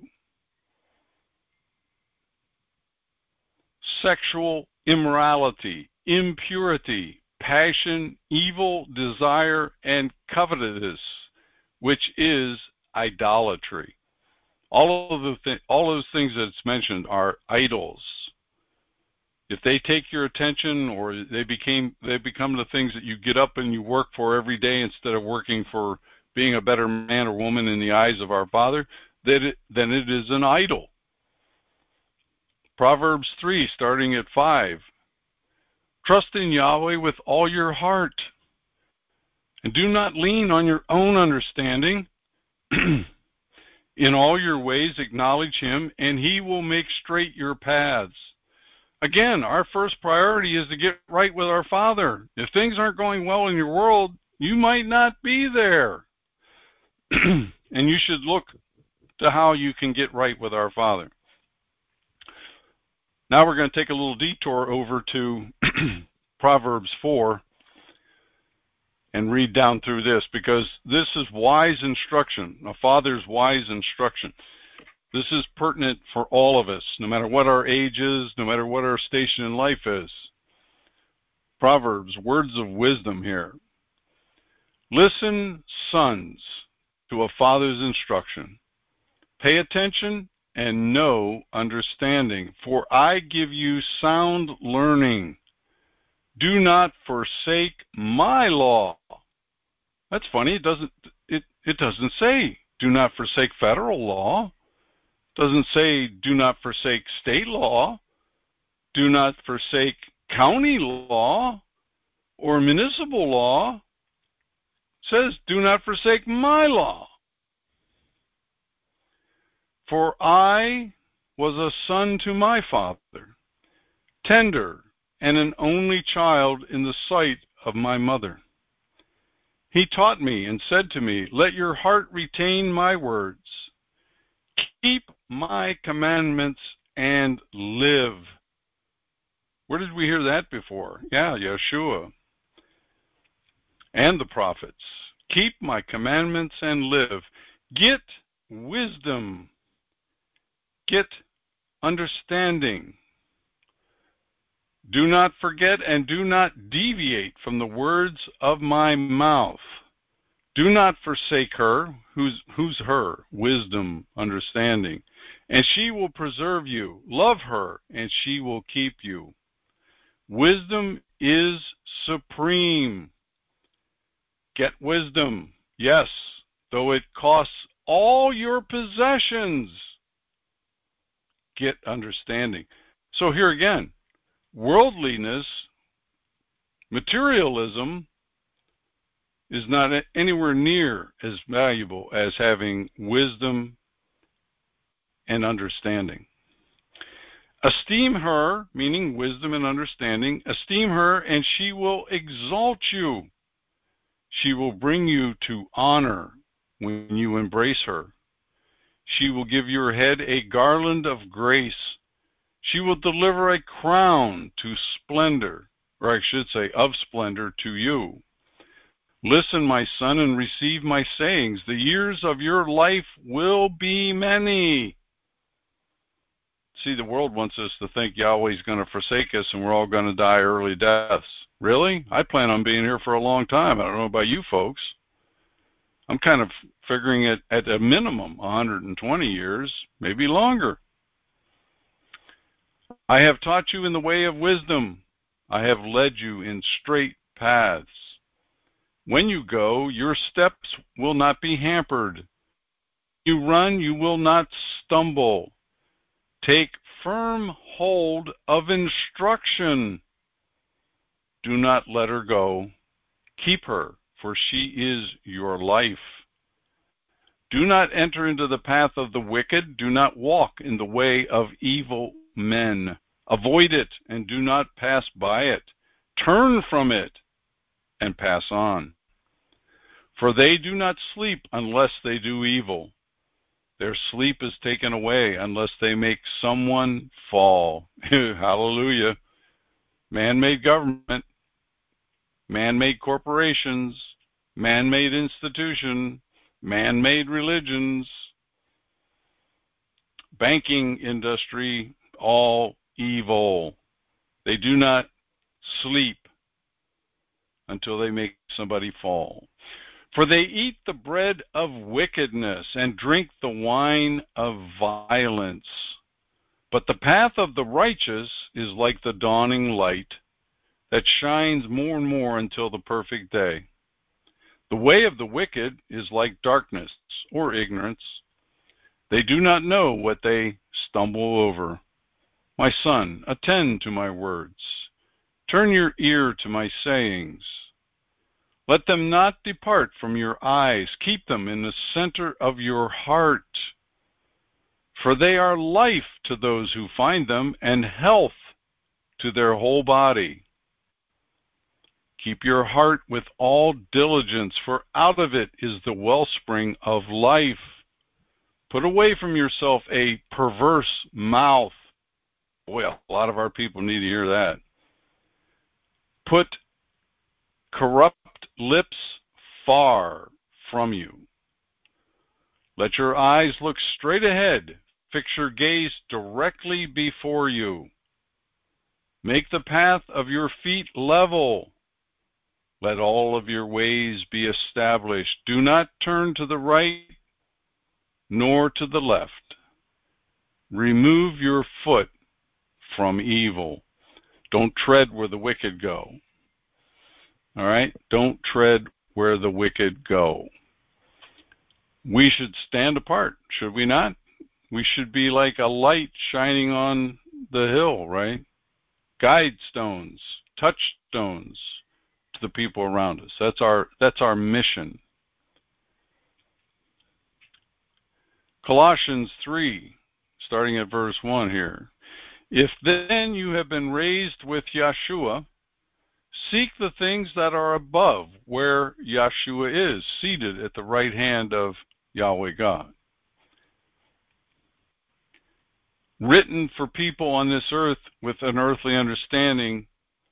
Sexual immorality, impurity, passion, evil desire, and covetousness, which is idolatry. All of the th- all those things that it's mentioned are idols. If they take your attention, or they became they become the things that you get up and you work for every day instead of working for being a better man or woman in the eyes of our Father, then it, then it is an idol. Proverbs three, starting at five. Trust in Yahweh with all your heart, and do not lean on your own understanding. In all your ways acknowledge him, and he will make straight your paths. Again, our first priority is to get right with our Father. If things aren't going well in your world, you might not be there. And you should look to how you can get right with our Father. Now we're going to take a little detour over to Proverbs four and read down through this, because this is wise instruction, a father's wise instruction. This is pertinent for all of us, no matter what our age is, no matter what our station in life is. Proverbs, words of wisdom here. Listen, sons, to a father's instruction. Pay attention and know understanding, for I give you sound learning. Do not forsake my law. That's funny. It doesn't it, it doesn't say do not forsake federal law. It doesn't say do not forsake state law. Do not forsake county law or municipal law. It says do not forsake my law. For I was a son to my father, tender and an only child in the sight of my mother. He taught me and said to me, let your heart retain my words. Keep my commandments and live. Where did we hear that before? Yeah, Yeshua and the prophets. Keep my commandments and live. Get wisdom. Get understanding. Do not forget and do not deviate from the words of my mouth. Do not forsake her. Who's, who's her? Wisdom, understanding. And she will preserve you. Love her, and she will keep you. Wisdom is supreme. Get wisdom, yes, though it costs all your possessions. Get understanding. So here again, worldliness, materialism, is not anywhere near as valuable as having wisdom and understanding. Esteem her, meaning wisdom and understanding, esteem her and she will exalt you. She will bring you to honor when you embrace her. She will give your head a garland of grace. She will deliver a crown to splendor, or I should say of splendor to you. Listen, my son, and receive my sayings. The years of your life will be many. See, the world wants us to think Yahweh's going to forsake us and we're all going to die early deaths. Really? I plan on being here for a long time. I don't know about you folks. I'm kind of figuring it at a minimum one hundred twenty years, maybe longer. I have taught you in the way of wisdom. I have led you in straight paths. When you go, your steps will not be hampered. You run, you will not stumble. Take firm hold of instruction. Do not let her go. Keep her, for she is your life. Do not enter into the path of the wicked. Do not walk in the way of evil men. Avoid it and do not pass by it. Turn from it and pass on. For they do not sleep unless they do evil. Their sleep is taken away unless they make someone fall. Hallelujah. Man-made government, man-made corporations, man-made institution, man-made religions, banking industry, all evil. They do not sleep until they make somebody fall. For they eat the bread of wickedness and drink the wine of violence. But the path of the righteous is like the dawning light that shines more and more until the perfect day. The way of the wicked is like darkness or ignorance. They do not know what they stumble over. My son, attend to my words. Turn your ear to my sayings. Let them not depart from your eyes. Keep them in the center of your heart. For they are life to those who find them and health to their whole body. Keep your heart with all diligence, for out of it is the wellspring of life. Put away from yourself a perverse mouth. Boy, a lot of our people need to hear that. Put corrupt lips far from you. Let your eyes look straight ahead. Fix your gaze directly before you. Make the path of your feet level. Let all of your ways be established. Do not turn to the right nor to the left. Remove your foot from evil. Don't tread where the wicked go. All right? Don't tread where the wicked go. We should stand apart, should we not? We should be like a light shining on the hill, right? Guide stones, touchstones to the people around us. That's our that's our mission. Colossians three, starting at verse one here. If then you have been raised with Yeshua, seek the things that are above, where Yeshua is, seated at the right hand of Yahweh God. Written for people on this earth with an earthly understanding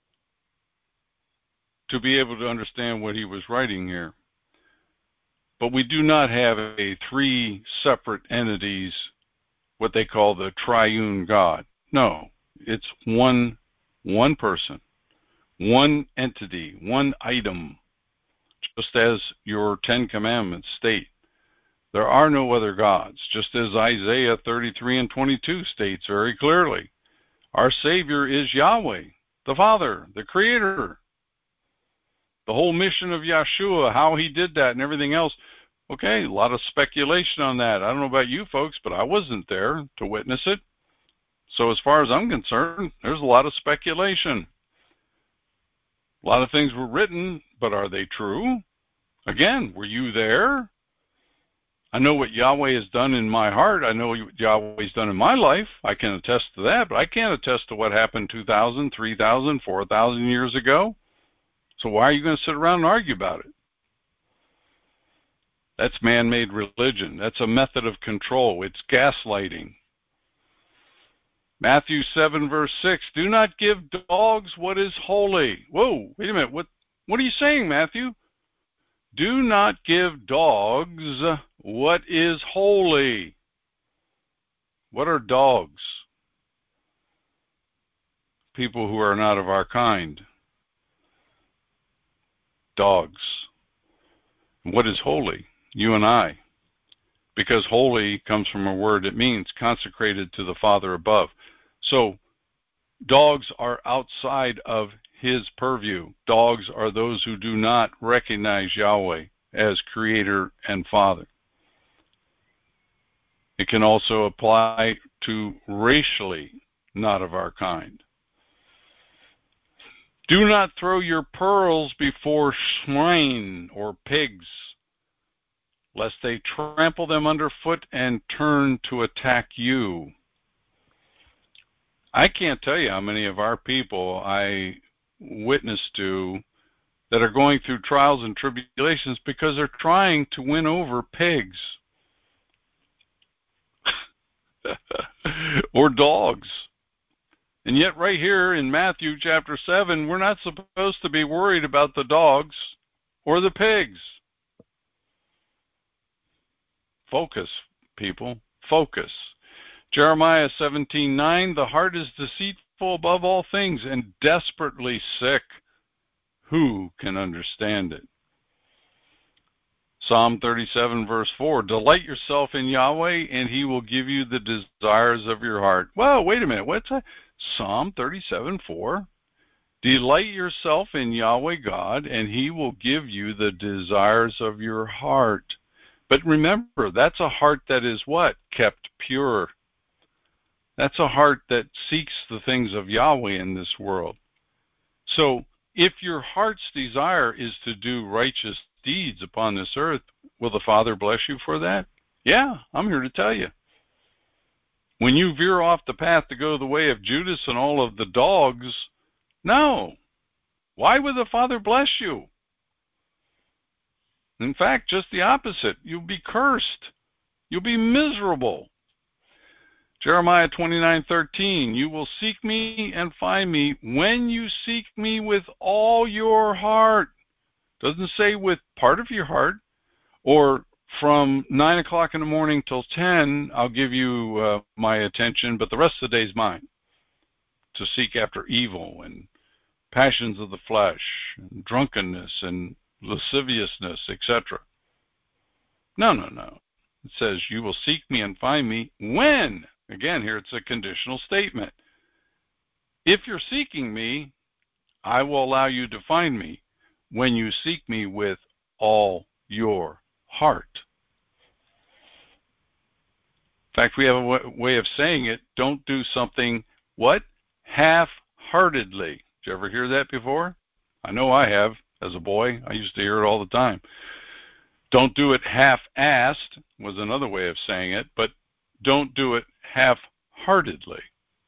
to be able to understand what he was writing here. But we do not have a three separate entities, what they call the triune God. No, it's one, one person, one entity, one item, just as your Ten Commandments state. There are no other gods, just as Isaiah thirty-three and twenty-two states very clearly. Our Savior is Yahweh, the Father, the Creator. The whole mission of Yeshua, how he did that and everything else. Okay, a lot of speculation on that. I don't know about you folks, but I wasn't there to witness it. So as far as I'm concerned, there's a lot of speculation. A lot of things were written, but are they true? Again, were you there? I know what Yahweh has done in my heart. I know what Yahweh's done in my life. I can attest to that, but I can't attest to what happened two thousand, three thousand, four thousand years ago. So why are you going to sit around and argue about it? That's man-made religion. That's a method of control. It's gaslighting. Matthew seven, verse six, do not give dogs what is holy. Whoa, wait a minute. What, what are you saying, Matthew? Do not give dogs what is holy. What are dogs? People who are not of our kind. Dogs. What is holy? You and I. Because holy comes from a word, it means consecrated to the Father above. So dogs are outside of his purview. Dogs are those who do not recognize Yahweh as Creator and Father. It can also apply to racially not of our kind. Do not throw your pearls before swine or pigs, lest they trample them underfoot and turn to attack you. I can't tell you how many of our people I witness to that are going through trials and tribulations because they're trying to win over pigs or dogs. And yet right here in Matthew chapter seven, we're not supposed to be worried about the dogs or the pigs. Focus, people, focus. Jeremiah seventeen nine, the heart is deceitful above all things and desperately sick. Who can understand it? Psalm thirty-seven verse four, delight yourself in Yahweh and he will give you the desires of your heart. Well, wait a minute, what's that? Psalm thirty-seven four, delight yourself in Yahweh God and he will give you the desires of your heart. But remember, that's a heart that is what? Kept pure. That's a heart that seeks the things of Yahweh in this world. So if your heart's desire is to do righteous deeds upon this earth, will the Father bless you for that? Yeah, I'm here to tell you. When you veer off the path to go the way of Judas and all of the dogs, no. Why would the Father bless you? In fact, just the opposite. You'll be cursed. You'll be miserable. Jeremiah twenty-nine thirteen, you will seek me and find me when you seek me with all your heart. Doesn't say with part of your heart, or from nine o'clock in the morning till ten, I'll give you uh, my attention, but the rest of the day is mine, to seek after evil and passions of the flesh, and drunkenness and lasciviousness, et cetera. No, no, no. It says, you will seek me and find me when. Again, here it's a conditional statement. If you're seeking me, I will allow you to find me when you seek me with all your heart. In fact, we have a w- way of saying it. Don't do something, what? Half-heartedly. Did you ever hear that before? I know I have as a boy. I used to hear it all the time. Don't do it half-assed was another way of saying it, but don't do it half-heartedly.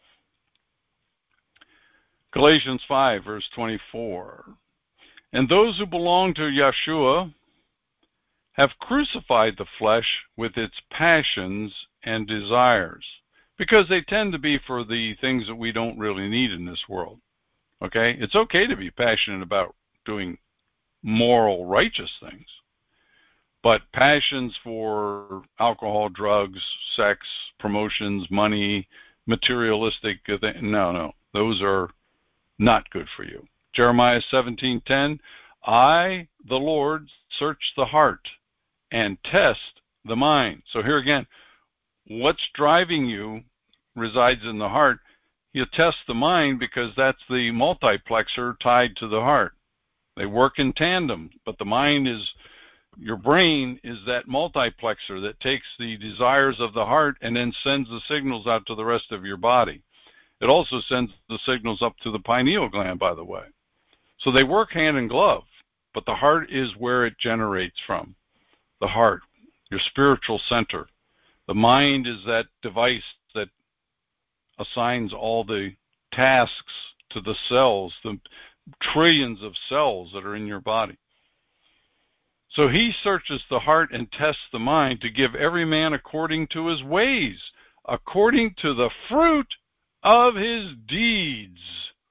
Galatians five, verse twenty-four. And those who belong to Yeshua have crucified the flesh with its passions and desires, because they tend to be for the things that we don't really need in this world. Okay? It's okay to be passionate about doing moral, righteous things. But passions for alcohol, drugs, sex, promotions, money, materialistic, no, no, those are not good for you. Jeremiah seventeen ten, I, the Lord, search the heart and test the mind. So here again, what's driving you resides in the heart. You test the mind because that's the multiplexer tied to the heart. They work in tandem, but the mind is, your brain is that multiplexer that takes the desires of the heart and then sends the signals out to the rest of your body. It also sends the signals up to the pineal gland, by the way. So they work hand in glove, but the heart is where it generates from. The heart, your spiritual center. The mind is that device that assigns all the tasks to the cells, the trillions of cells that are in your body. So he searches the heart and tests the mind to give every man according to his ways, according to the fruit of his deeds.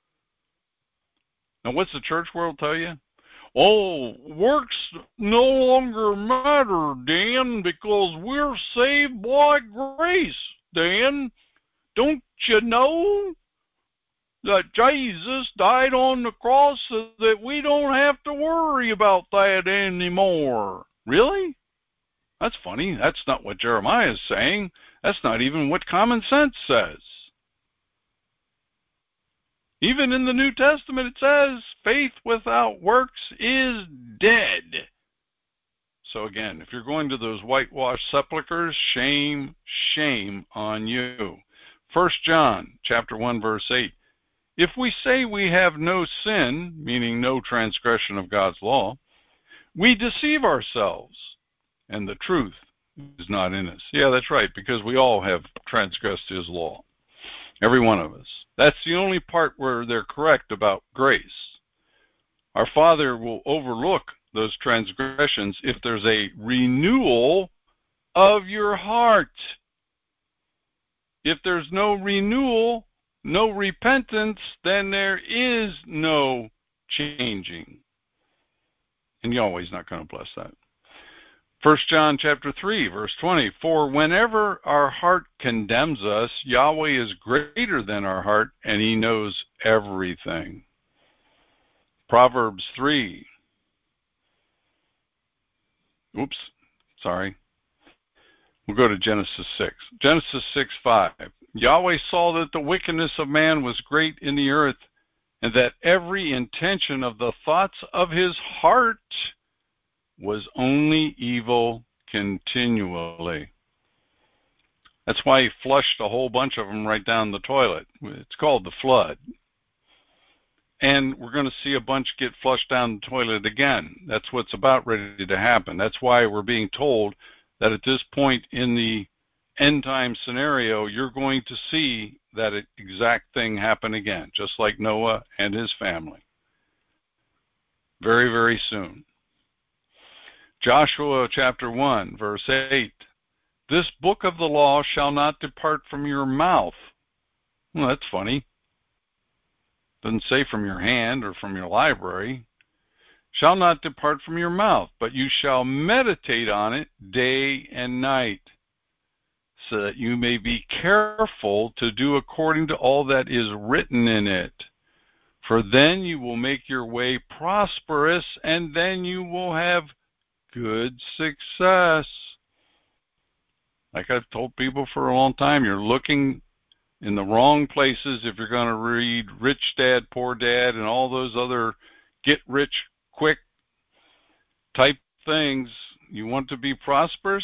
Now, what's the church world tell you? Oh, works no longer matter, Dan, because we're saved by grace, Dan. Don't you know that Jesus died on the cross so that we don't have to worry about that anymore? Really? That's funny. That's not what Jeremiah is saying. That's not even what common sense says. Even in the New Testament, it says faith without works is dead. So again, if you're going to those whitewashed sepulchres, shame, shame on you. First John chapter one, verse eight. If we say we have no sin, meaning no transgression of God's law, we deceive ourselves, and the truth is not in us. Yeah, that's right, because we all have transgressed his law. Every one of us. That's the only part where they're correct about grace. Our Father will overlook those transgressions if there's a renewal of your heart. If there's no renewal, no repentance, then there is no changing. And Yahweh's not going to bless that. First John chapter three, verse twenty, for whenever our heart condemns us, Yahweh is greater than our heart, and he knows everything. Proverbs three. Oops, sorry. We'll go to Genesis six. Genesis six five. Yahweh saw that the wickedness of man was great in the earth, and that every intention of the thoughts of his heart was only evil continually. That's why he flushed a whole bunch of them right down the toilet. It's called the flood. And we're going to see a bunch get flushed down the toilet again. That's what's about ready to happen. That's why we're being told that at this point in the end time scenario, you're going to see that exact thing happen again, just like Noah and his family. very, very soon. Joshua chapter one, verse eight. This book of the law shall not depart from your mouth. Well, that's funny. Doesn't say from your hand or from your library. Shall not depart from your mouth, but you shall meditate on it day and night, so that you may be careful to do according to all that is written in it. For then you will make your way prosperous, and then you will have good success. Like I've told people for a long time, you're looking in the wrong places if you're going to read Rich Dad, Poor Dad, and all those other get rich quick type things. You want to be prosperous?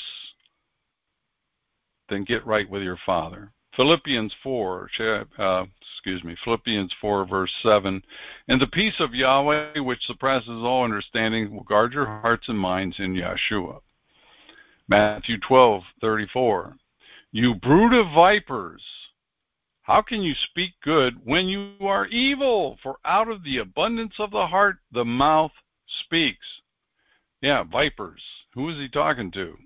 Then get right with your Father. Philippians four, uh, excuse me, Philippians four, verse seven. And the peace of Yahweh, which surpasses all understanding, will guard your hearts and minds in Yeshua. Matthew twelve, thirty-four. You brood of vipers, how can you speak good when you are evil? For out of the abundance of the heart, the mouth speaks. Yeah, vipers. Who is he talking to?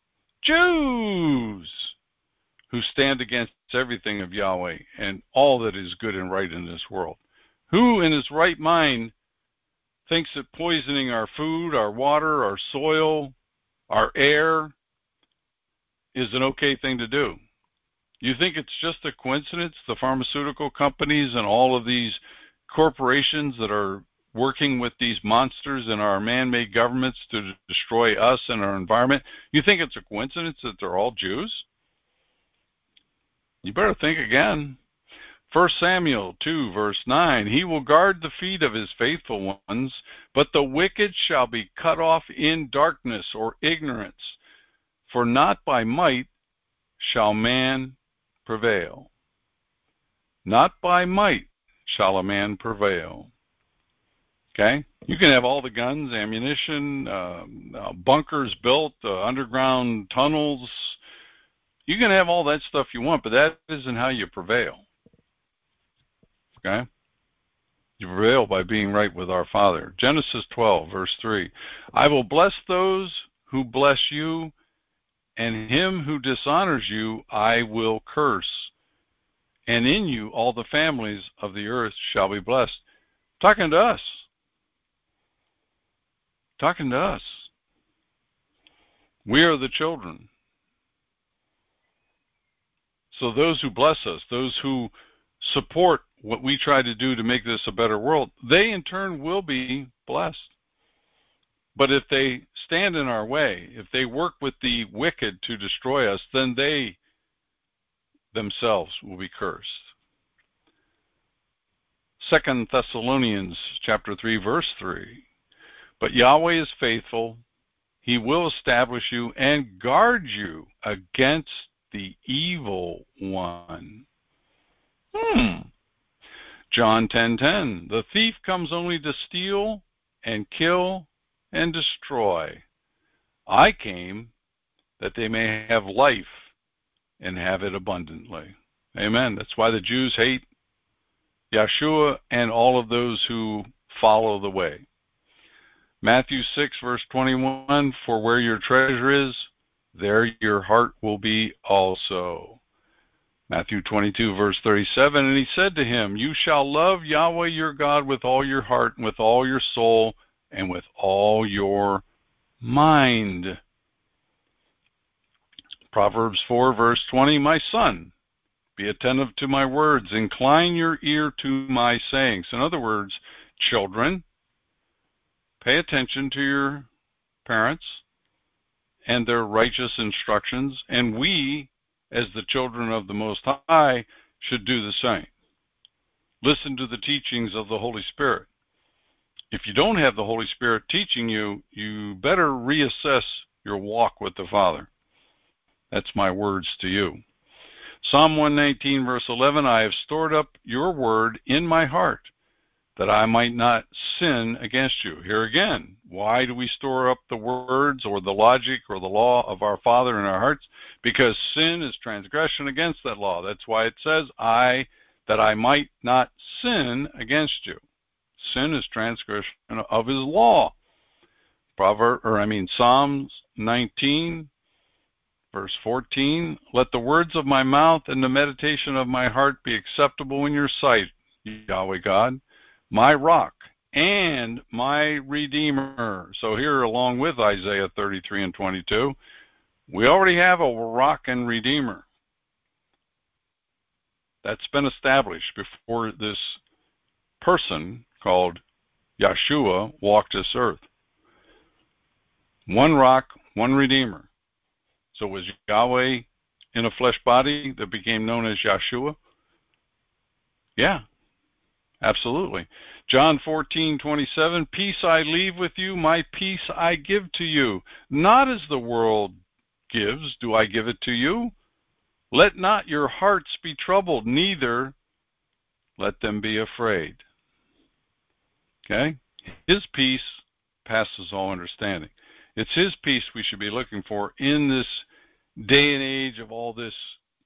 Jews, who stand against everything of Yahweh and all that is good and right in this world. Who in his right mind thinks that poisoning our food, our water, our soil, our air is an okay thing to do? You think it's just a coincidence, the pharmaceutical companies and all of these corporations that are working with these monsters in our man-made governments to destroy us and our environment? You think it's a coincidence that they're all Jews? You better think again. First Samuel two, verse nine, he will guard the feet of his faithful ones, but the wicked shall be cut off in darkness or ignorance. For not by might shall man prevail. Not by might shall a man prevail. Okay? You can have all the guns, ammunition, uh, uh, bunkers built, uh, underground tunnels. You can have all that stuff you want, but that isn't how you prevail. Okay? You prevail by being right with our Father. Genesis twelve, verse three. I will bless those who bless you, and him who dishonors you I will curse. And in you all the families of the earth shall be blessed. Talking to us. Talking to us. We are the children. So those who bless us, those who support what we try to do to make this a better world, they in turn will be blessed. But if they stand in our way, if they work with the wicked to destroy us, then they themselves will be cursed. Second Thessalonians chapter three, verse three. But Yahweh is faithful. He will establish you and guard you against the evil one. Hmm. John ten ten. The thief comes only to steal and kill and destroy. I came that they may have life and have it abundantly. Amen. That's why the Jews hate Yeshua and all of those who follow the way. Matthew six, verse twenty-one, for where your treasure is, there your heart will be also. Matthew twenty-two, verse thirty-seven, and he said to him, you shall love Yahweh your God with all your heart and with all your soul and with all your mind. Proverbs four, verse twenty, my son, be attentive to my words, incline your ear to my sayings. In other words, children, pay attention to your parents and their righteous instructions, and we, as the children of the Most High, should do the same. Listen to the teachings of the Holy Spirit. If you don't have the Holy Spirit teaching you, you better reassess your walk with the Father. That's my words to you. Psalm one nineteen, verse eleven, I have stored up your word in my heart, that I might not sin against you. Here again, why do we store up the words or the logic or the law of our Father in our hearts? Because sin is transgression against that law. That's why it says, I, that I might not sin against you. sin is transgression of his law. Proverb, or I mean Psalms nineteen, verse fourteen, let the words of my mouth and the meditation of my heart be acceptable in your sight, Yahweh God, my rock and my redeemer. So here, along with Isaiah thirty-three and twenty-two, we already have a rock and redeemer. That's been established before this person called Yeshua walked this earth. One rock, one redeemer. So was Yahweh in a flesh body that became known as Yeshua? Yeah, absolutely. John fourteen twenty-seven, peace I leave with you, my peace I give to you. Not as the world gives, do I give it to you. Let not your hearts be troubled, neither let them be afraid. Okay? His peace passes all understanding. It's his peace we should be looking for in this day and age of all this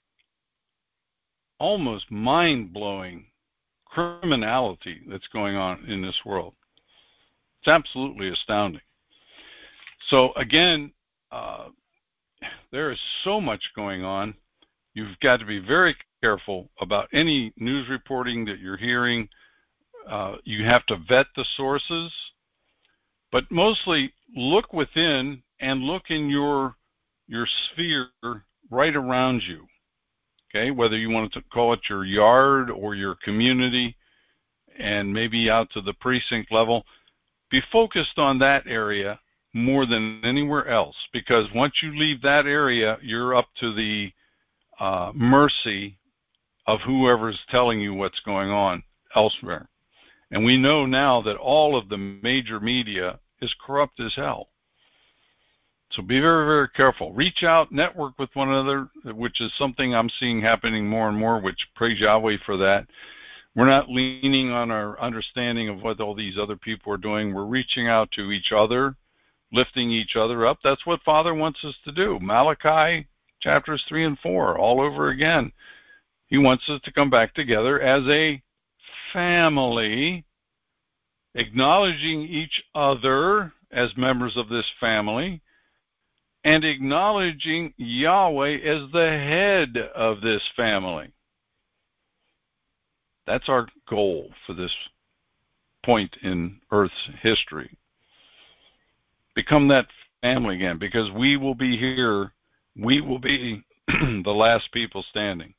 almost mind-blowing criminality that's going on in this world. It's absolutely astounding. So again, uh, there is so much going on. You've got to be very careful about any news reporting that you're hearing. Uh, you have to vet the sources, but mostly look within and look in your your sphere right around you. Okay, whether you want to call it your yard or your community, and maybe out to the precinct level, be focused on that area more than anywhere else, because once you leave that area, you're up to the uh, mercy of whoever's telling you what's going on elsewhere. And we know now that all of the major media is corrupt as hell. So be very, very careful. Reach out, network with one another, which is something I'm seeing happening more and more, which praise Yahweh for that. We're not leaning on our understanding of what all these other people are doing. We're reaching out to each other, lifting each other up. That's what Father wants us to do. Malachi chapters three and four, all over again. He wants us to come back together as a family, acknowledging each other as members of this family, and acknowledging Yahweh as the head of this family. That's our goal for this point in Earth's history. Become that family again, because we will be here, we will be the last people standing.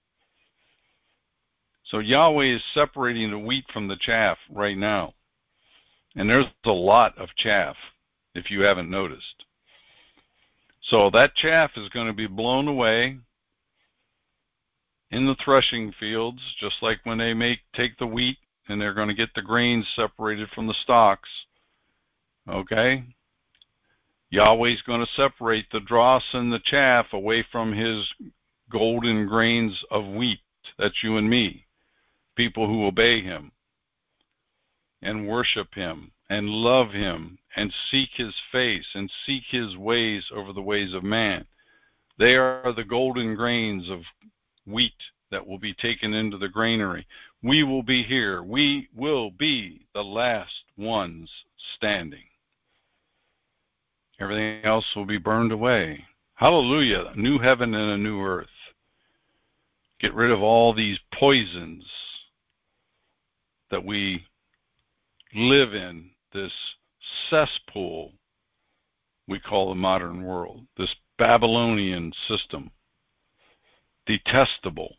So Yahweh is separating the wheat from the chaff right now. And there's a lot of chaff, if you haven't noticed. So that chaff is going to be blown away in the threshing fields, just like when they make take the wheat and they're going to get the grains separated from the stalks. Okay? Yahweh's going to separate the dross and the chaff away from his golden grains of wheat. That's you and me, people who obey him and worship him and love him and seek his face and seek his ways over the ways of man. They are the golden grains of wheat that will be taken into the granary. We will be here. We will be the last ones standing. Everything else will be burned away. Hallelujah, a new heaven and a new earth. Get rid of all these poisons that we live in, this cesspool we call the modern world, this Babylonian system. Detestable.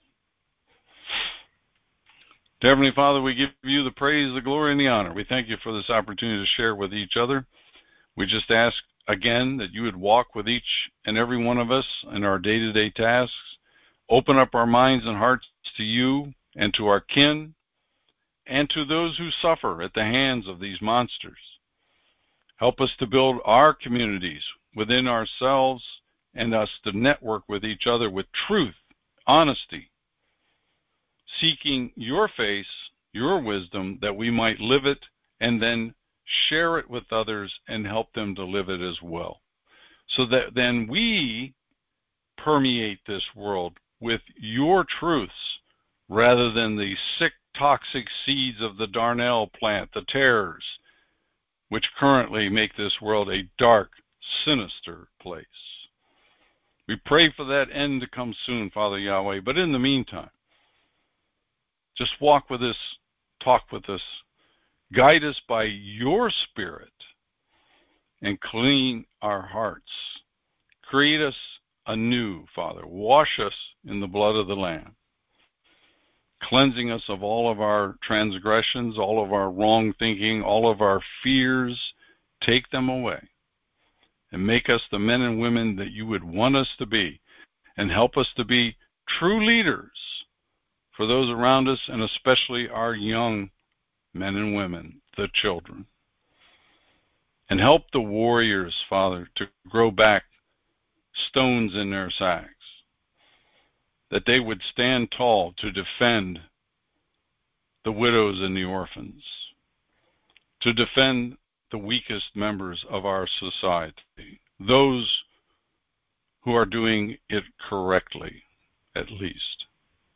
Dear Heavenly Father, we give you the praise, the glory, and the honor. We thank you for this opportunity to share with each other. We just ask again that you would walk with each and every one of us in our day-to-day tasks. Open up our minds and hearts to you and to our kin and to those who suffer at the hands of these monsters. Help us to build our communities within ourselves and us to network with each other with truth, honesty, seeking your face, your wisdom, that we might live it and then share it with others and help them to live it as well. So that then we permeate this world with your truths rather than the sick, toxic seeds of the darnel plant, the tares, which currently make this world a dark, sinister place. We pray for that end to come soon, Father Yahweh, but in the meantime, just walk with us, talk with us, guide us by your Spirit, and clean our hearts. Create us anew, Father. Wash us in the blood of the Lamb, cleansing us of all of our transgressions, all of our wrong thinking, all of our fears. Take them away and make us the men and women that you would want us to be, and help us to be true leaders for those around us, and especially our young men and women, the children. And help the warriors, Father, to grow back stones in their sacks, that they would stand tall to defend the widows and the orphans, to defend the weakest members of our society, those who are doing it correctly, at least.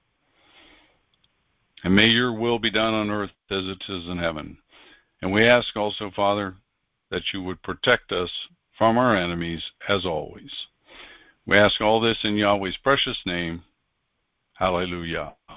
And may your will be done on earth as it is in heaven. And we ask also, Father, that you would protect us from our enemies as always. We ask all this in Yahweh's precious name. Hallelujah.